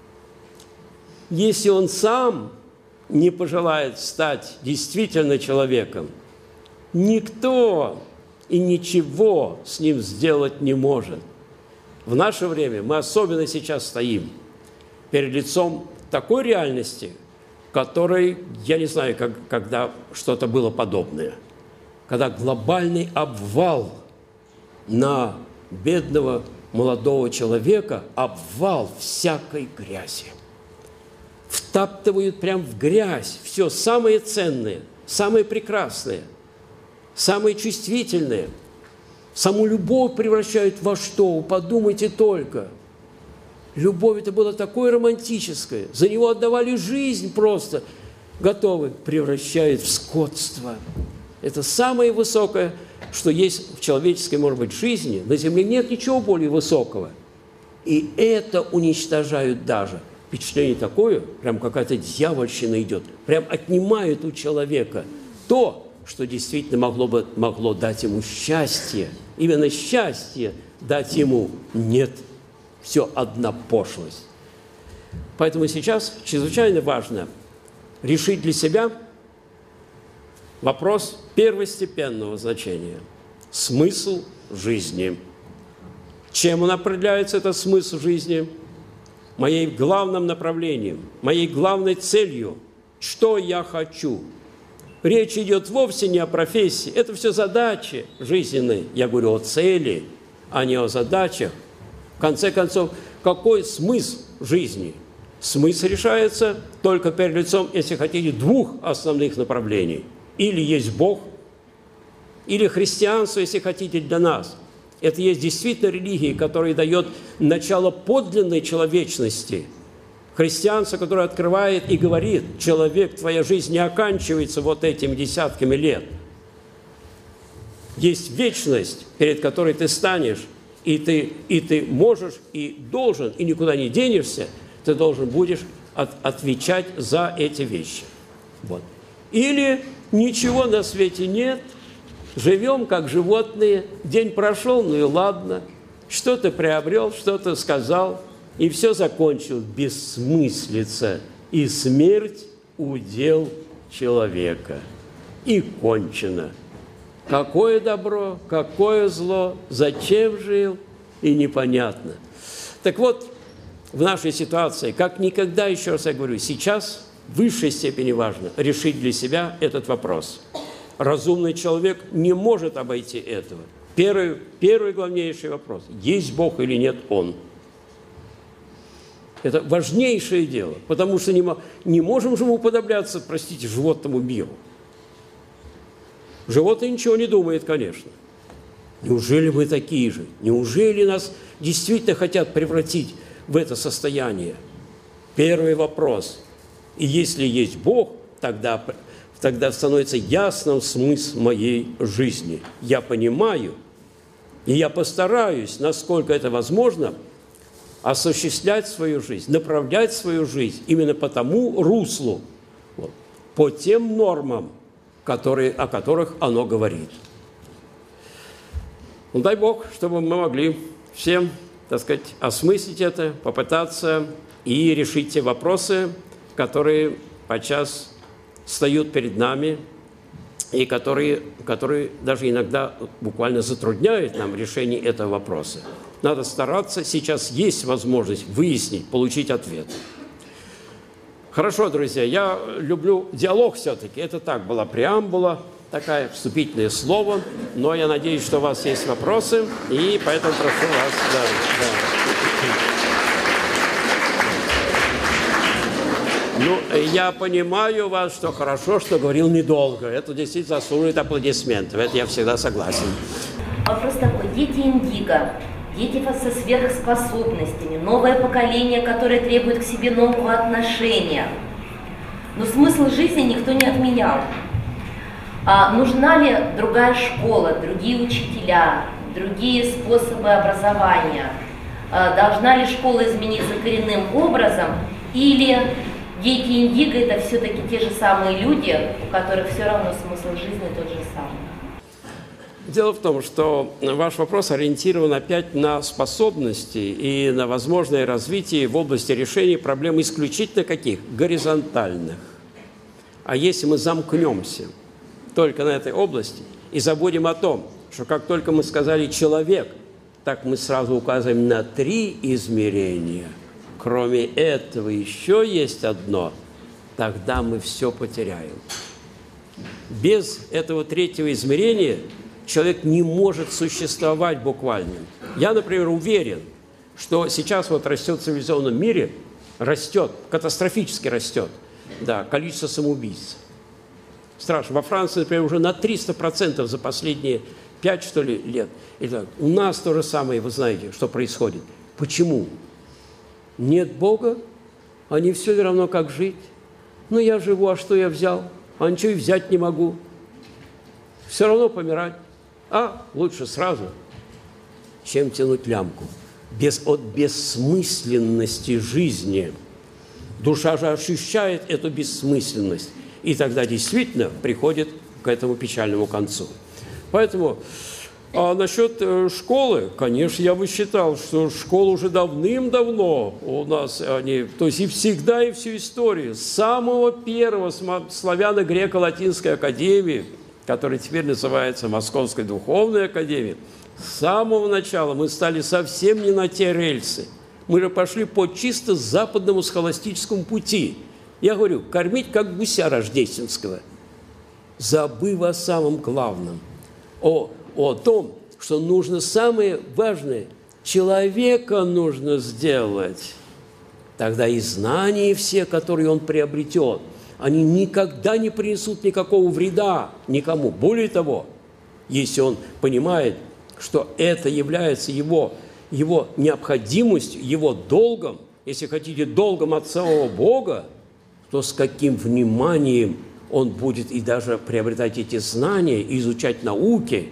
Если он сам не пожелает стать действительно человеком, никто и ничего с ним сделать не может. В наше время мы особенно сейчас стоим перед лицом такой реальности, которой, я не знаю, как, когда что-то было подобное, когда глобальный обвал на бедного молодого человека, обвал всякой грязи. Втаптывают прям в грязь все самое ценное, самое прекрасное, самое чувствительное. Саму любовь превращают во что? Подумайте только. Любовь это было такое романтическое. За него отдавали жизнь просто. Готовы. Превращают в скотство. Это самое высокое, что есть в человеческой, может быть, жизни. На земле нет ничего более высокого. И это уничтожают даже. Впечатление такое, прям какая-то дьявольщина идет. Прям отнимают у человека то, что действительно могло бы могло дать ему счастье. Именно счастье дать ему нет. Все одна пошлость. Поэтому сейчас чрезвычайно важно решить для себя вопрос первостепенного значения. Смысл жизни. Чем он определяется, этот смысл жизни? Моей главным направлением, моей главной целью, что я хочу. Речь идет вовсе не о профессии, это все задачи жизненные. Я говорю о цели, а не о задачах. В конце концов, какой смысл жизни? Смысл решается только перед лицом, если хотите, двух основных направлений. Или есть Бог, или христианство, если хотите, для нас. Это есть действительно религия, которая дает начало подлинной человечности. Христианство, которое открывает и говорит, человек, твоя жизнь не оканчивается вот этими десятками лет. Есть вечность, перед которой ты станешь, и ты, и ты можешь, и должен, и никуда не денешься, ты должен будешь от, отвечать за эти вещи. Вот. Или ничего на свете нет, живем как животные, день прошел, ну и ладно, что-то приобрел, что-то сказал, и все закончил. Бессмыслица и смерть удел человека. И кончено. Какое добро, какое зло, зачем жил, и непонятно. Так вот, в нашей ситуации, как никогда, еще раз я говорю, сейчас в высшей степени важно решить для себя этот вопрос. разумный человек не может обойти этого. Первый, первый главнейший вопрос – есть Бог или нет Он? Это важнейшее дело, потому что не, не можем же мы уподобляться, простите, животному миру. Животное ничего не думает, конечно. Неужели мы такие же? Неужели нас действительно хотят превратить в это состояние? Первый вопрос. И если есть Бог, тогда, тогда становится ясным смысл моей жизни. Я понимаю, и я постараюсь, насколько это возможно, осуществлять свою жизнь, направлять свою жизнь именно по тому руслу, вот, по тем нормам, которые, о которых оно говорит. Ну, дай Бог, чтобы мы могли всем, так сказать, осмыслить это, попытаться и решить те вопросы, которые подчас встают перед нами и которые, которые даже иногда буквально затрудняют нам решение этого вопроса. Надо стараться, сейчас есть возможность выяснить, получить ответ. Хорошо, друзья, я люблю диалог все-таки. Это так, была преамбула, такое вступительное слово, но я надеюсь, что у вас есть вопросы, и поэтому прошу вас. Да, да. Ну, я понимаю вас, что хорошо, что говорил недолго. Это действительно заслуживает аплодисментов. Это я всегда согласен. Вопрос такой. Дети индиго, дети со сверхспособностями, новое поколение, которое требует к себе нового отношения. Но смысл жизни никто не отменял. А нужна ли другая школа, другие учителя, другие способы образования? А должна ли школа измениться коренным образом? Или дети индиго – это все-таки те же самые люди, у которых все равно смысл жизни тот же самый? Дело в том, что ваш вопрос ориентирован опять на способности и на возможное развитие в области решения проблем исключительно каких? Горизонтальных. А если мы замкнемся только на этой области и забудем о том, что как только мы сказали «человек», так мы сразу указываем на три измерения. Кроме этого еще есть одно, тогда мы все потеряем. Без этого третьего измерения человек не может существовать буквально. Я, например, уверен, что сейчас вот растет в цивилизованном мире, растет, катастрофически растет, да, количество самоубийц. Страшно. Во Франции, например, уже на триста процентов за последние пять, что ли, лет. Итак, у нас то же самое, вы знаете, что происходит. Почему? Нет Бога, а не все равно, как жить. Ну, я живу, а что я взял? А ничего и взять не могу. Все равно помирать. А лучше сразу, чем тянуть лямку. Без, от бессмысленности жизни. Душа же ощущает эту бессмысленность. И тогда действительно приходит к этому печальному концу. Поэтому а насчет школы, конечно, я бы считал, что школа уже давным-давно у нас, они, то есть и всегда, и всю историю, с самого первого славяно-греко-латинской академии, которая теперь называется Московской духовной академией, с самого начала мы стали совсем не на те рельсы. Мы же пошли по чисто западному схоластическому пути. Я говорю, кормить как гуся рождественского, забыв о самом главном, о, о том, что нужно самое важное, человека нужно сделать. Тогда и знания все, которые он приобретет, они никогда не принесут никакого вреда никому. Более того, если он понимает, что это является его, его необходимостью, его долгом, если хотите, долгом от самого Бога, то с каким вниманием он будет и даже приобретать эти знания, изучать науки,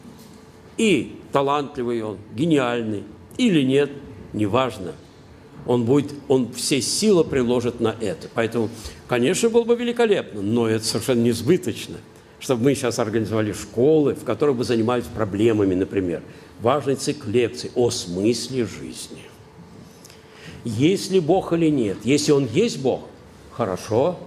и талантливый он, гениальный или нет, неважно. Он, будет, он все силы приложит на это. Поэтому, конечно, было бы великолепно, но это совершенно несбыточно, чтобы мы сейчас организовали школы, в которых бы занимались проблемами, например, важный цикл лекций о смысле жизни. Есть ли Бог или нет? Если Он есть Бог, хорошо,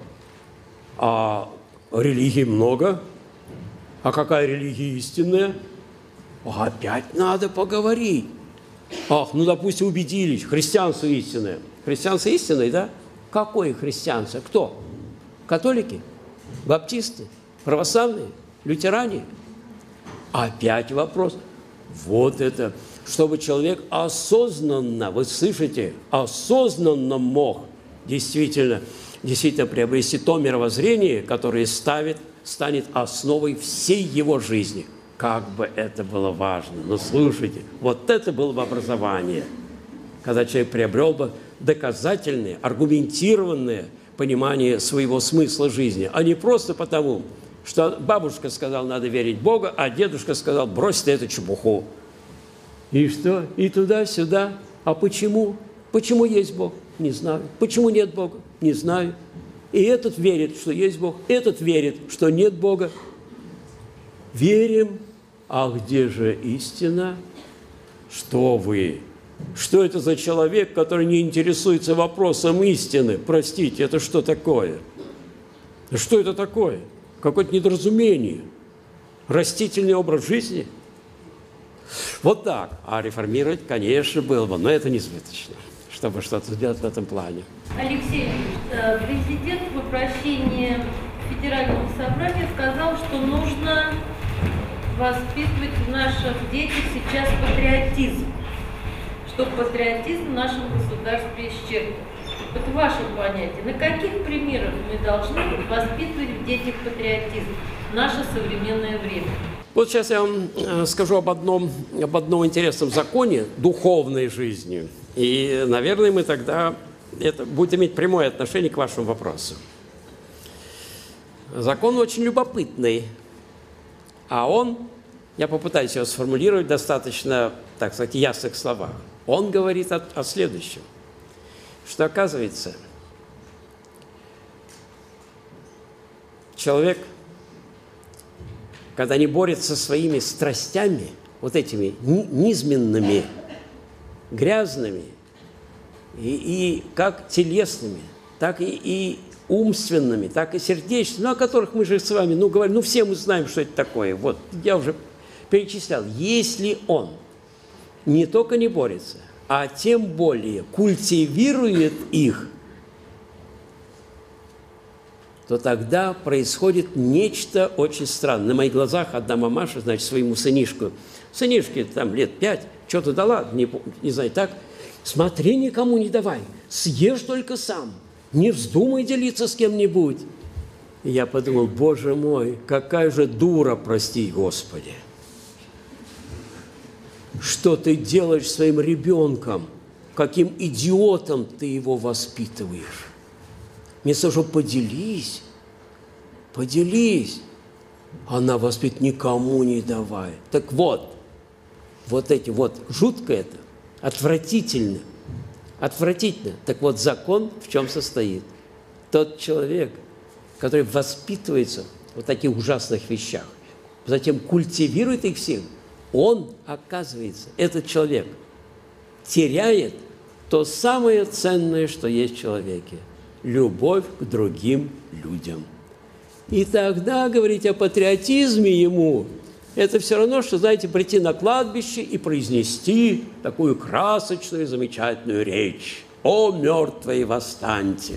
а религий много, а какая религия истинная? Опять надо поговорить. Ах, ну, допустим, убедились, христианство истинное. Христианство истинное, да? Какое христианство? Кто? Католики? Баптисты? Православные? Лютеране. Опять вопрос. Вот это, чтобы человек осознанно, вы слышите, осознанно мог действительно, действительно приобрести то мировоззрение, которое ставит, станет основой всей его жизни. Как бы это было важно. Но слушайте, вот это было бы образование, когда человек приобрел бы доказательное, аргументированное понимание своего смысла жизни, а не просто потому, что бабушка сказала, надо верить в Бога, а дедушка сказал, брось ты эту чепуху. И что? И туда-сюда. А почему? Почему есть Бог? Не знаю. Почему нет Бога? Не знаю. И этот верит, что есть Бог, этот верит, что нет Бога. Верим. А где же истина? Что вы? Что это за человек, который не интересуется вопросом истины? Простите, это что такое? Что это такое? Какое-то недоразумение. Растительный образ жизни? Вот так. А реформировать, конечно, было бы, но это несбыточно, чтобы что-то сделать в этом плане. Алексей, президент в обращении к Федеральному собранию сказал, что нужно воспитывать в наших детях сейчас патриотизм, чтобы патриотизм в нашем государстве исчерпан. Вот в вашем понятии, на каких примерах мы должны воспитывать в детях патриотизм в наше современное время? Вот сейчас я вам скажу об одном, об одном интересном законе духовной жизни. И, наверное, мы тогда это будет иметь прямое отношение к вашему вопросу. Закон очень любопытный, а он, я попытаюсь его сформулировать достаточно, так сказать, ясных словах. Он говорит о, о следующем, что, оказывается, человек, когда не борется со своими страстями, вот этими низменными, грязными, и, и как телесными, так и, и умственными, так и сердечными, ну, о которых мы же с вами, ну, говорим, ну, все мы знаем, что это такое. Вот, я уже перечислял. Если он не только не борется, а тем более культивирует их, то тогда происходит нечто очень странное. На моих глазах одна мамаша, значит, своему сынишку, сынишке там лет пять, что-то дала, не, не знаю, так, смотри, никому не давай, съешь только сам, не вздумай делиться с кем-нибудь. И я подумал, Боже мой, какая же дура, прости, Господи. Что ты делаешь своим ребенком? Каким идиотом ты его воспитываешь? Вместо того, чтобы поделись, поделись. Она воспитывает, никому не давай. Так вот, вот эти вот, жутко это, отвратительно, отвратительно. Так вот, закон в чем состоит? Тот человек, который воспитывается в таких ужасных вещах, затем культивирует их всех, он, оказывается, этот человек, теряет то самое ценное, что есть в человеке – любовь к другим людям. И тогда говорить о патриотизме ему – это все равно, что, знаете, прийти на кладбище и произнести такую красочную, замечательную речь «О, мертвые, восстаньте!».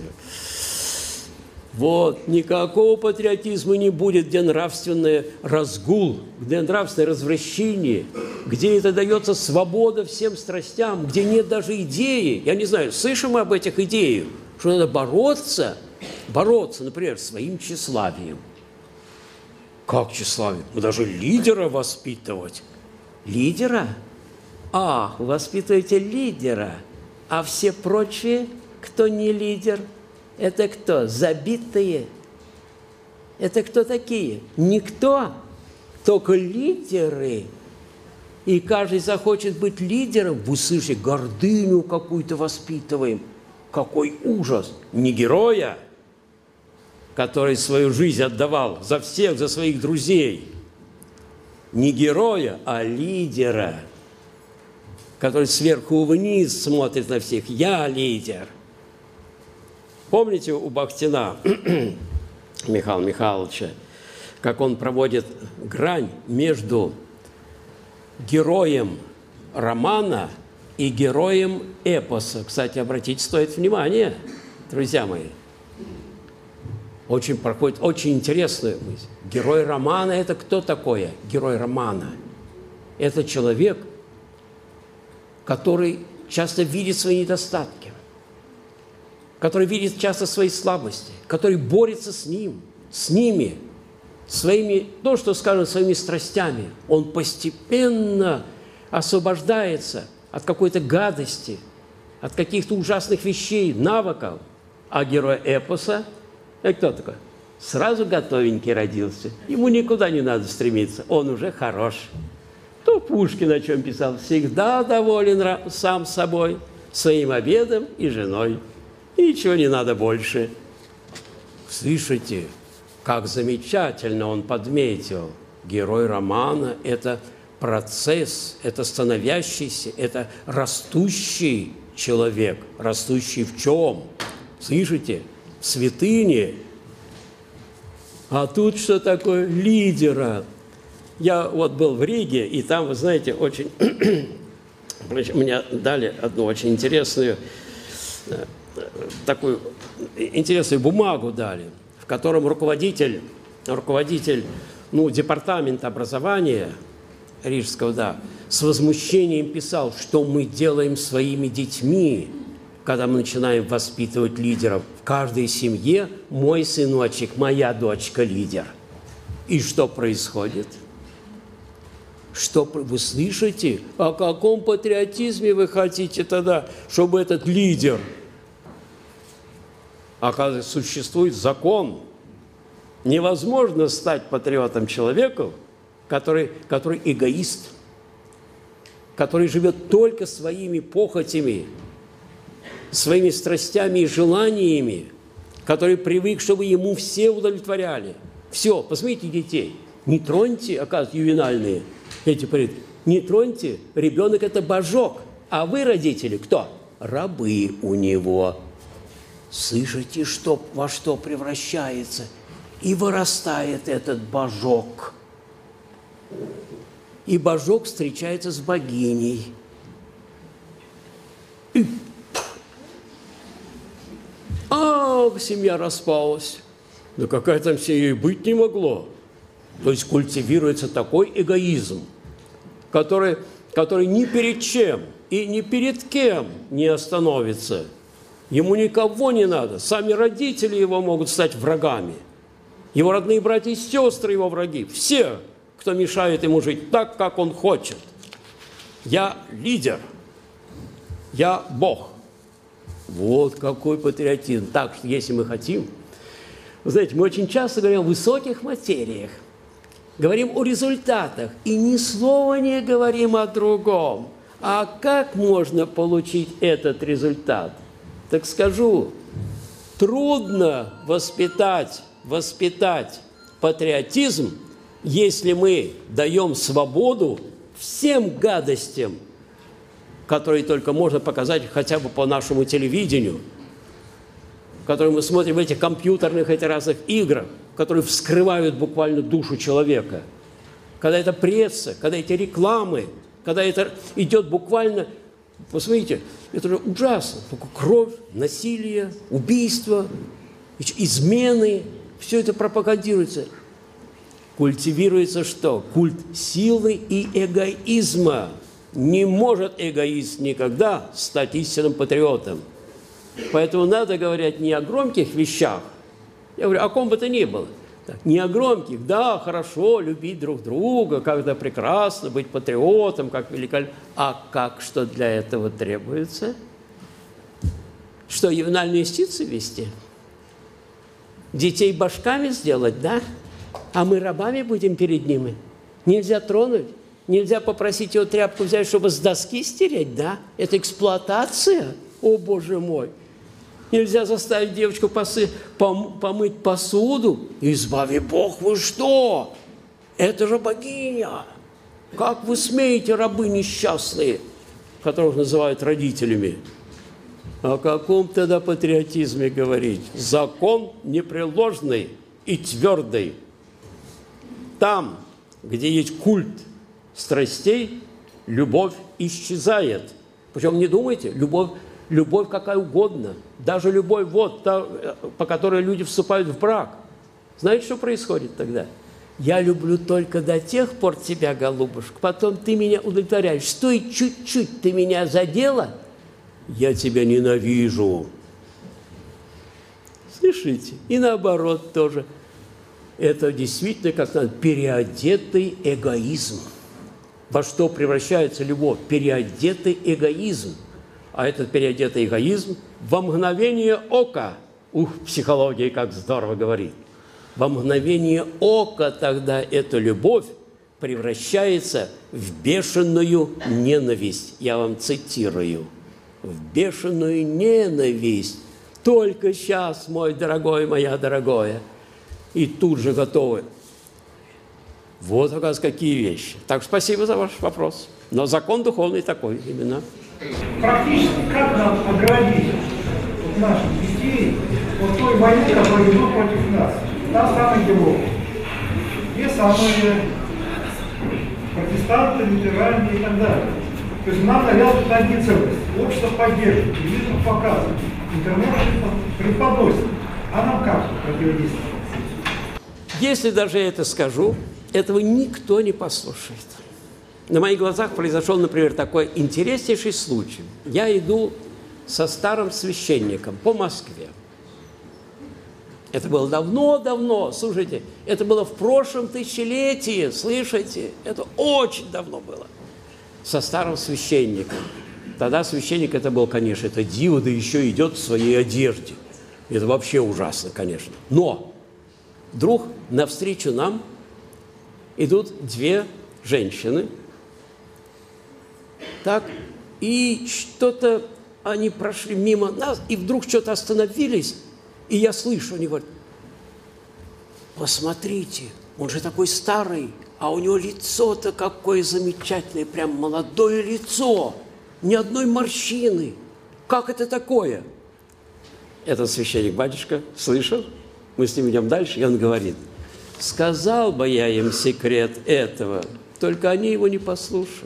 Вот, никакого патриотизма не будет, где нравственный разгул, где нравственное развращение, где это дается свобода всем страстям, где нет даже идеи. Я не знаю, слышим мы об этих идеях, что надо бороться, бороться, например, своим тщеславием. Как тщеславие? Ну, даже лидера воспитывать. Лидера? А, воспитываете лидера, а все прочие, кто не лидер – это кто? Забитые. Это кто такие? Никто, только лидеры. И каждый захочет быть лидером. Вы слышите, гордыню какую-то воспитываем. Какой ужас! Не героя, который свою жизнь отдавал за всех, за своих друзей. Не героя, а лидера, который сверху вниз смотрит на всех. Я лидер. Помните у Бахтина Михаила Михайловича, как он проводит грань между героем романа и героем эпоса? Кстати, обратить стоит внимание, друзья мои. очень проходит очень интересная мысль. Герой романа – это кто такой? Герой романа – это человек, который часто видит свои недостатки, который видит часто свои слабости, который борется с ним, с ними, своими, то, что скажем, своими страстями. Он постепенно освобождается от какой-то гадости, от каких-то ужасных вещей, навыков. А герой эпоса – это кто такой? Сразу готовенький родился. Ему никуда не надо стремиться, он уже хорош. То Пушкин о чем писал: всегда доволен сам собой, своим обедом и женой. И ничего не надо больше. Слышите, как замечательно он подметил. Герой романа – это процесс, это становящийся, это растущий человек. Растущий в чем? Слышите? В святыне. А тут что такое? Лидера. Я вот был в Риге, и там, вы знаете, очень... мне дали одну очень интересную, такую интересную бумагу дали, в котором руководитель, руководитель ну, департамента образования рижского, да, с возмущением писал, что мы делаем своими детьми, когда мы начинаем воспитывать лидеров. В каждой семье мой сыночек, моя дочка лидер. И что происходит? Что вы слышите? О каком патриотизме вы хотите тогда, чтобы этот лидер? Оказывается, существует закон. Невозможно стать патриотом человеку, который, который эгоист, который живет только своими похотями, своими страстями и желаниями, который привык, чтобы ему все удовлетворяли. Все, посмотрите детей. Не троньте, оказывается, ювенальные эти порядки. Не троньте, ребенок – это божок. А вы, родители, кто? Рабы у него. Слышите, что, во что превращается? И вырастает этот божок. И божок встречается с богиней. И... Ах, семья распалась. Да какая там семья и быть не могло. То есть культивируется такой эгоизм, который, который ни перед чем и ни перед кем не остановится. Ему никого не надо. Сами родители его могут стать врагами. Его родные братья и сестры его враги. Все, кто мешает ему жить так, как он хочет. Я лидер. Я Бог. Вот какой патриотизм. Так что, если мы хотим... Вы знаете, мы очень часто говорим о высоких материях. Говорим о результатах. И ни слова не говорим о другом. А как можно получить этот результат? Так скажу, трудно воспитать, воспитать патриотизм, если мы даем свободу всем гадостям, которые только можно показать хотя бы по нашему телевидению, которые мы смотрим в этих компьютерных, этих разных играх, которые вскрывают буквально душу человека. Когда это пресса, когда эти рекламы, когда это идет буквально... Посмотрите, это же ужасно. Только кровь, насилие, убийство, измены. Все это пропагандируется. Культивируется что? Культ силы и эгоизма. Не может эгоист никогда стать истинным патриотом. Поэтому надо говорить не о громких вещах. Я говорю, о ком бы то ни было. Так, не о громких. Да, хорошо, любить друг друга, как-то прекрасно, быть патриотом, как великолепно. А как, что для этого требуется? Что, ювенальную юстицию вести? Детей башками сделать, да? А мы рабами будем перед ними? Нельзя тронуть? Нельзя попросить его тряпку взять, чтобы с доски стереть, да? Это эксплуатация? О, Боже мой! Нельзя заставить девочку посы, пом, помыть посуду? Избави Бог, вы что? Это же богиня! Как вы смеете, рабы несчастные, которых называют родителями? О каком тогда патриотизме говорить? Закон непреложный и твердый. Там, где есть культ страстей, любовь исчезает. Причем не думайте, любовь, Любовь какая угодно. Даже любовь, вот, та, по которой люди вступают в брак. Знаете, что происходит тогда? Я люблю только до тех пор тебя, голубушка, потом ты меня удовлетворяешь. Стоит чуть-чуть ты меня задела, я тебя ненавижу. Слышите? И наоборот тоже. Это действительно, как надо, переодетый эгоизм. Во что превращается любовь? Переодетый эгоизм. А этот переодетый эгоизм во мгновение ока. Ух, психология как здорово говорит. Во мгновение ока тогда эта любовь превращается в бешеную ненависть. Я вам цитирую. В бешеную ненависть. Только сейчас, мой дорогой, моя дорогая. И тут же готовы. Вот, оказывается, какие вещи. Так, спасибо за ваш вопрос. Но закон духовный такой именно. Практически как нам оградить вот наших детей от той войны, которая идут против нас? Та самая Европа. Те самые протестанты, лютеране и так далее. То есть нам навязывают одни ценности. Общество поддерживает, телевизор показывает, интернет преподносит. А нам как противодействовать? Если даже я это скажу, этого никто не послушает. На моих глазах произошел, например, такой интереснейший случай. Я иду со старым священником по Москве. Это было давно-давно, слушайте, это было в прошлом тысячелетии, слышите? Это очень давно было. Со старым священником. Тогда священник это был, конечно, это диво, да еще идет в своей одежде. Это вообще ужасно, конечно. Но вдруг навстречу нам идут две женщины, так, и что-то они прошли мимо нас, и вдруг что-то остановились, и я слышу, они говорят: посмотрите, он же такой старый, а у него лицо-то какое замечательное, прям молодое лицо, ни одной морщины. Как это такое? Этот священник, батюшка, слышал? Мы с ним идем дальше, и он говорит: сказал бы я им секрет этого, только они его не послушают.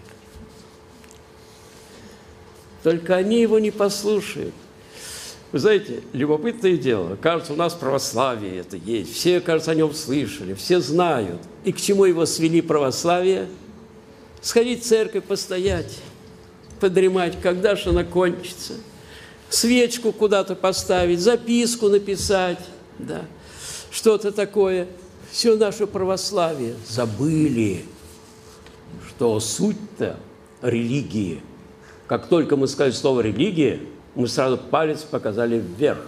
Только они его не послушают. Вы знаете, любопытное дело. Кажется, у нас православие это есть. Все, кажется, о нем слышали, все знают. И к чему его свели православие? Сходить в церковь, постоять, подремать, когда же она кончится. Свечку куда-то поставить, записку написать, да, что-то такое. Все наше православие забыли, что суть-то религии. Как только мы сказали слово «религия», мы сразу палец показали вверх.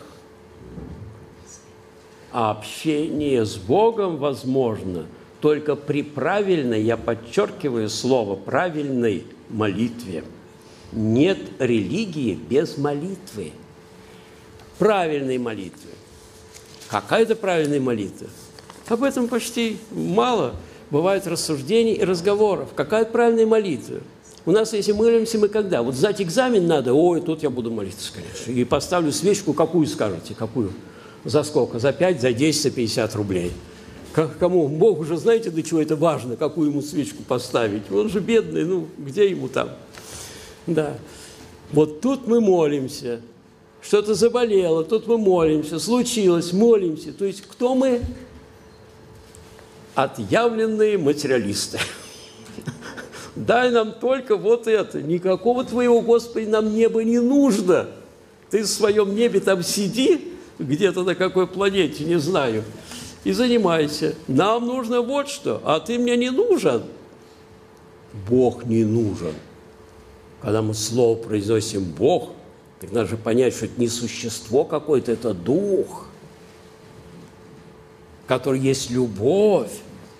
А общение с Богом возможно только при правильной, я подчеркиваю слово, правильной молитве. Нет религии без молитвы. Правильной молитвы. Какая это правильная молитва? Об этом почти мало бывает рассуждений и разговоров. Какая правильная молитва? У нас, если молимся, мы когда? Вот сдать экзамен надо, ой, тут я буду молиться, конечно. И поставлю свечку, какую скажете, какую? За сколько? За пять, за десять, за пятьдесят рублей. Кому? Богу же, знаете, для чего это важно, какую ему свечку поставить? Он же бедный, ну, где ему там? Да. Вот тут мы молимся. Что-то заболело, тут мы молимся. Случилось, молимся. То есть кто мы? Отъявленные материалисты. Дай нам только вот это. Никакого твоего, Господи, нам неба не нужно. Ты в своем небе там сиди, где-то на какой планете, не знаю, и занимайся. Нам нужно вот что, а ты мне не нужен. Бог не нужен. Когда мы слово произносим «Бог», так надо же понять, что это не существо какое-то, это дух, который есть любовь.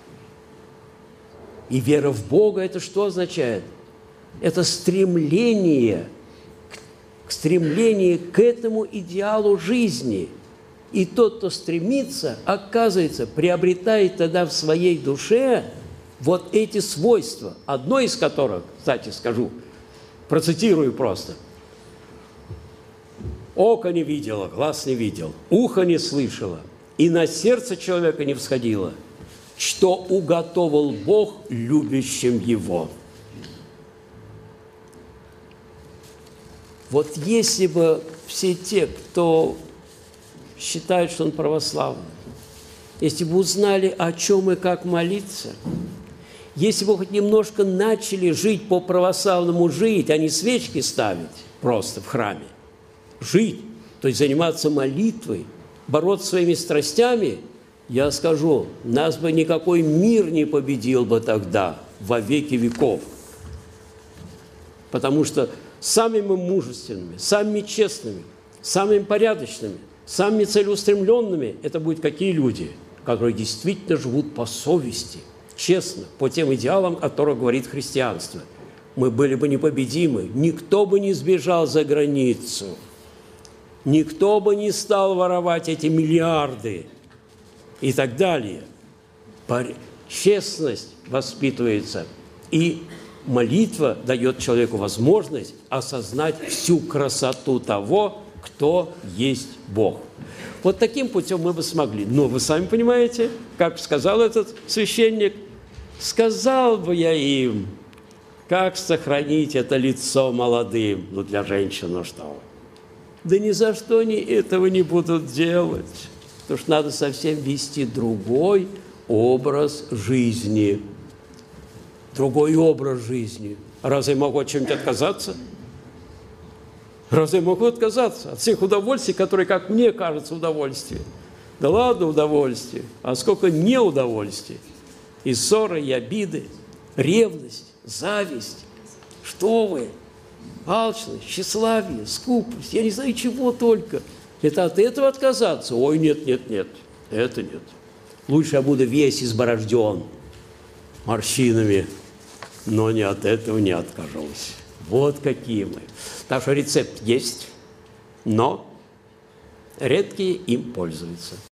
И вера в Бога – это что означает? Это стремление, стремление к этому идеалу жизни. И тот, кто стремится, оказывается, приобретает тогда в своей душе вот эти свойства, одно из которых, кстати, скажу, процитирую просто. «Око не видело, глаз не видел, ухо не слышало, и на сердце человека не всходило, что уготовил Бог любящим его». Вот если бы все те, кто считает, что он православный, если бы узнали, о чем и как молиться, если бы хоть немножко начали жить по-православному, жить, а не свечки ставить просто в храме, жить, то есть заниматься молитвой, бороться своими страстями, я скажу, нас бы никакой мир не победил бы тогда во веки веков. Потому что самыми мужественными, самыми честными, самыми порядочными, самыми целеустремленными это будут какие люди, которые действительно живут по совести, честно, по тем идеалам, о которых говорит христианство. Мы были бы непобедимы, никто бы не сбежал за границу, никто бы не стал воровать эти миллиарды и так далее. Честность воспитывается, и молитва дает человеку возможность осознать всю красоту того, кто есть Бог. Вот таким путем мы бы смогли. Но вы сами понимаете, как сказал этот священник, сказал бы я им, как сохранить это лицо молодым, ну для женщин, ну что вы. Да ни за что они этого не будут делать, потому что надо совсем вести другой образ жизни. Другой образ жизни. Разве я могу от чего-нибудь отказаться? Разве я могу отказаться от всех удовольствий, которые, как мне кажется, удовольствие? Да ладно удовольствие, а сколько неудовольствий. И ссоры, и обиды, ревность, зависть. Что вы? Алчность, тщеславие, скупость, я не знаю, чего только. Это от этого отказаться? Ой, нет, нет, нет, это нет. Лучше я буду весь изборожден морщинами, но не от этого не откажусь. Вот какие мы. Так что рецепт есть, но редкие им пользуются.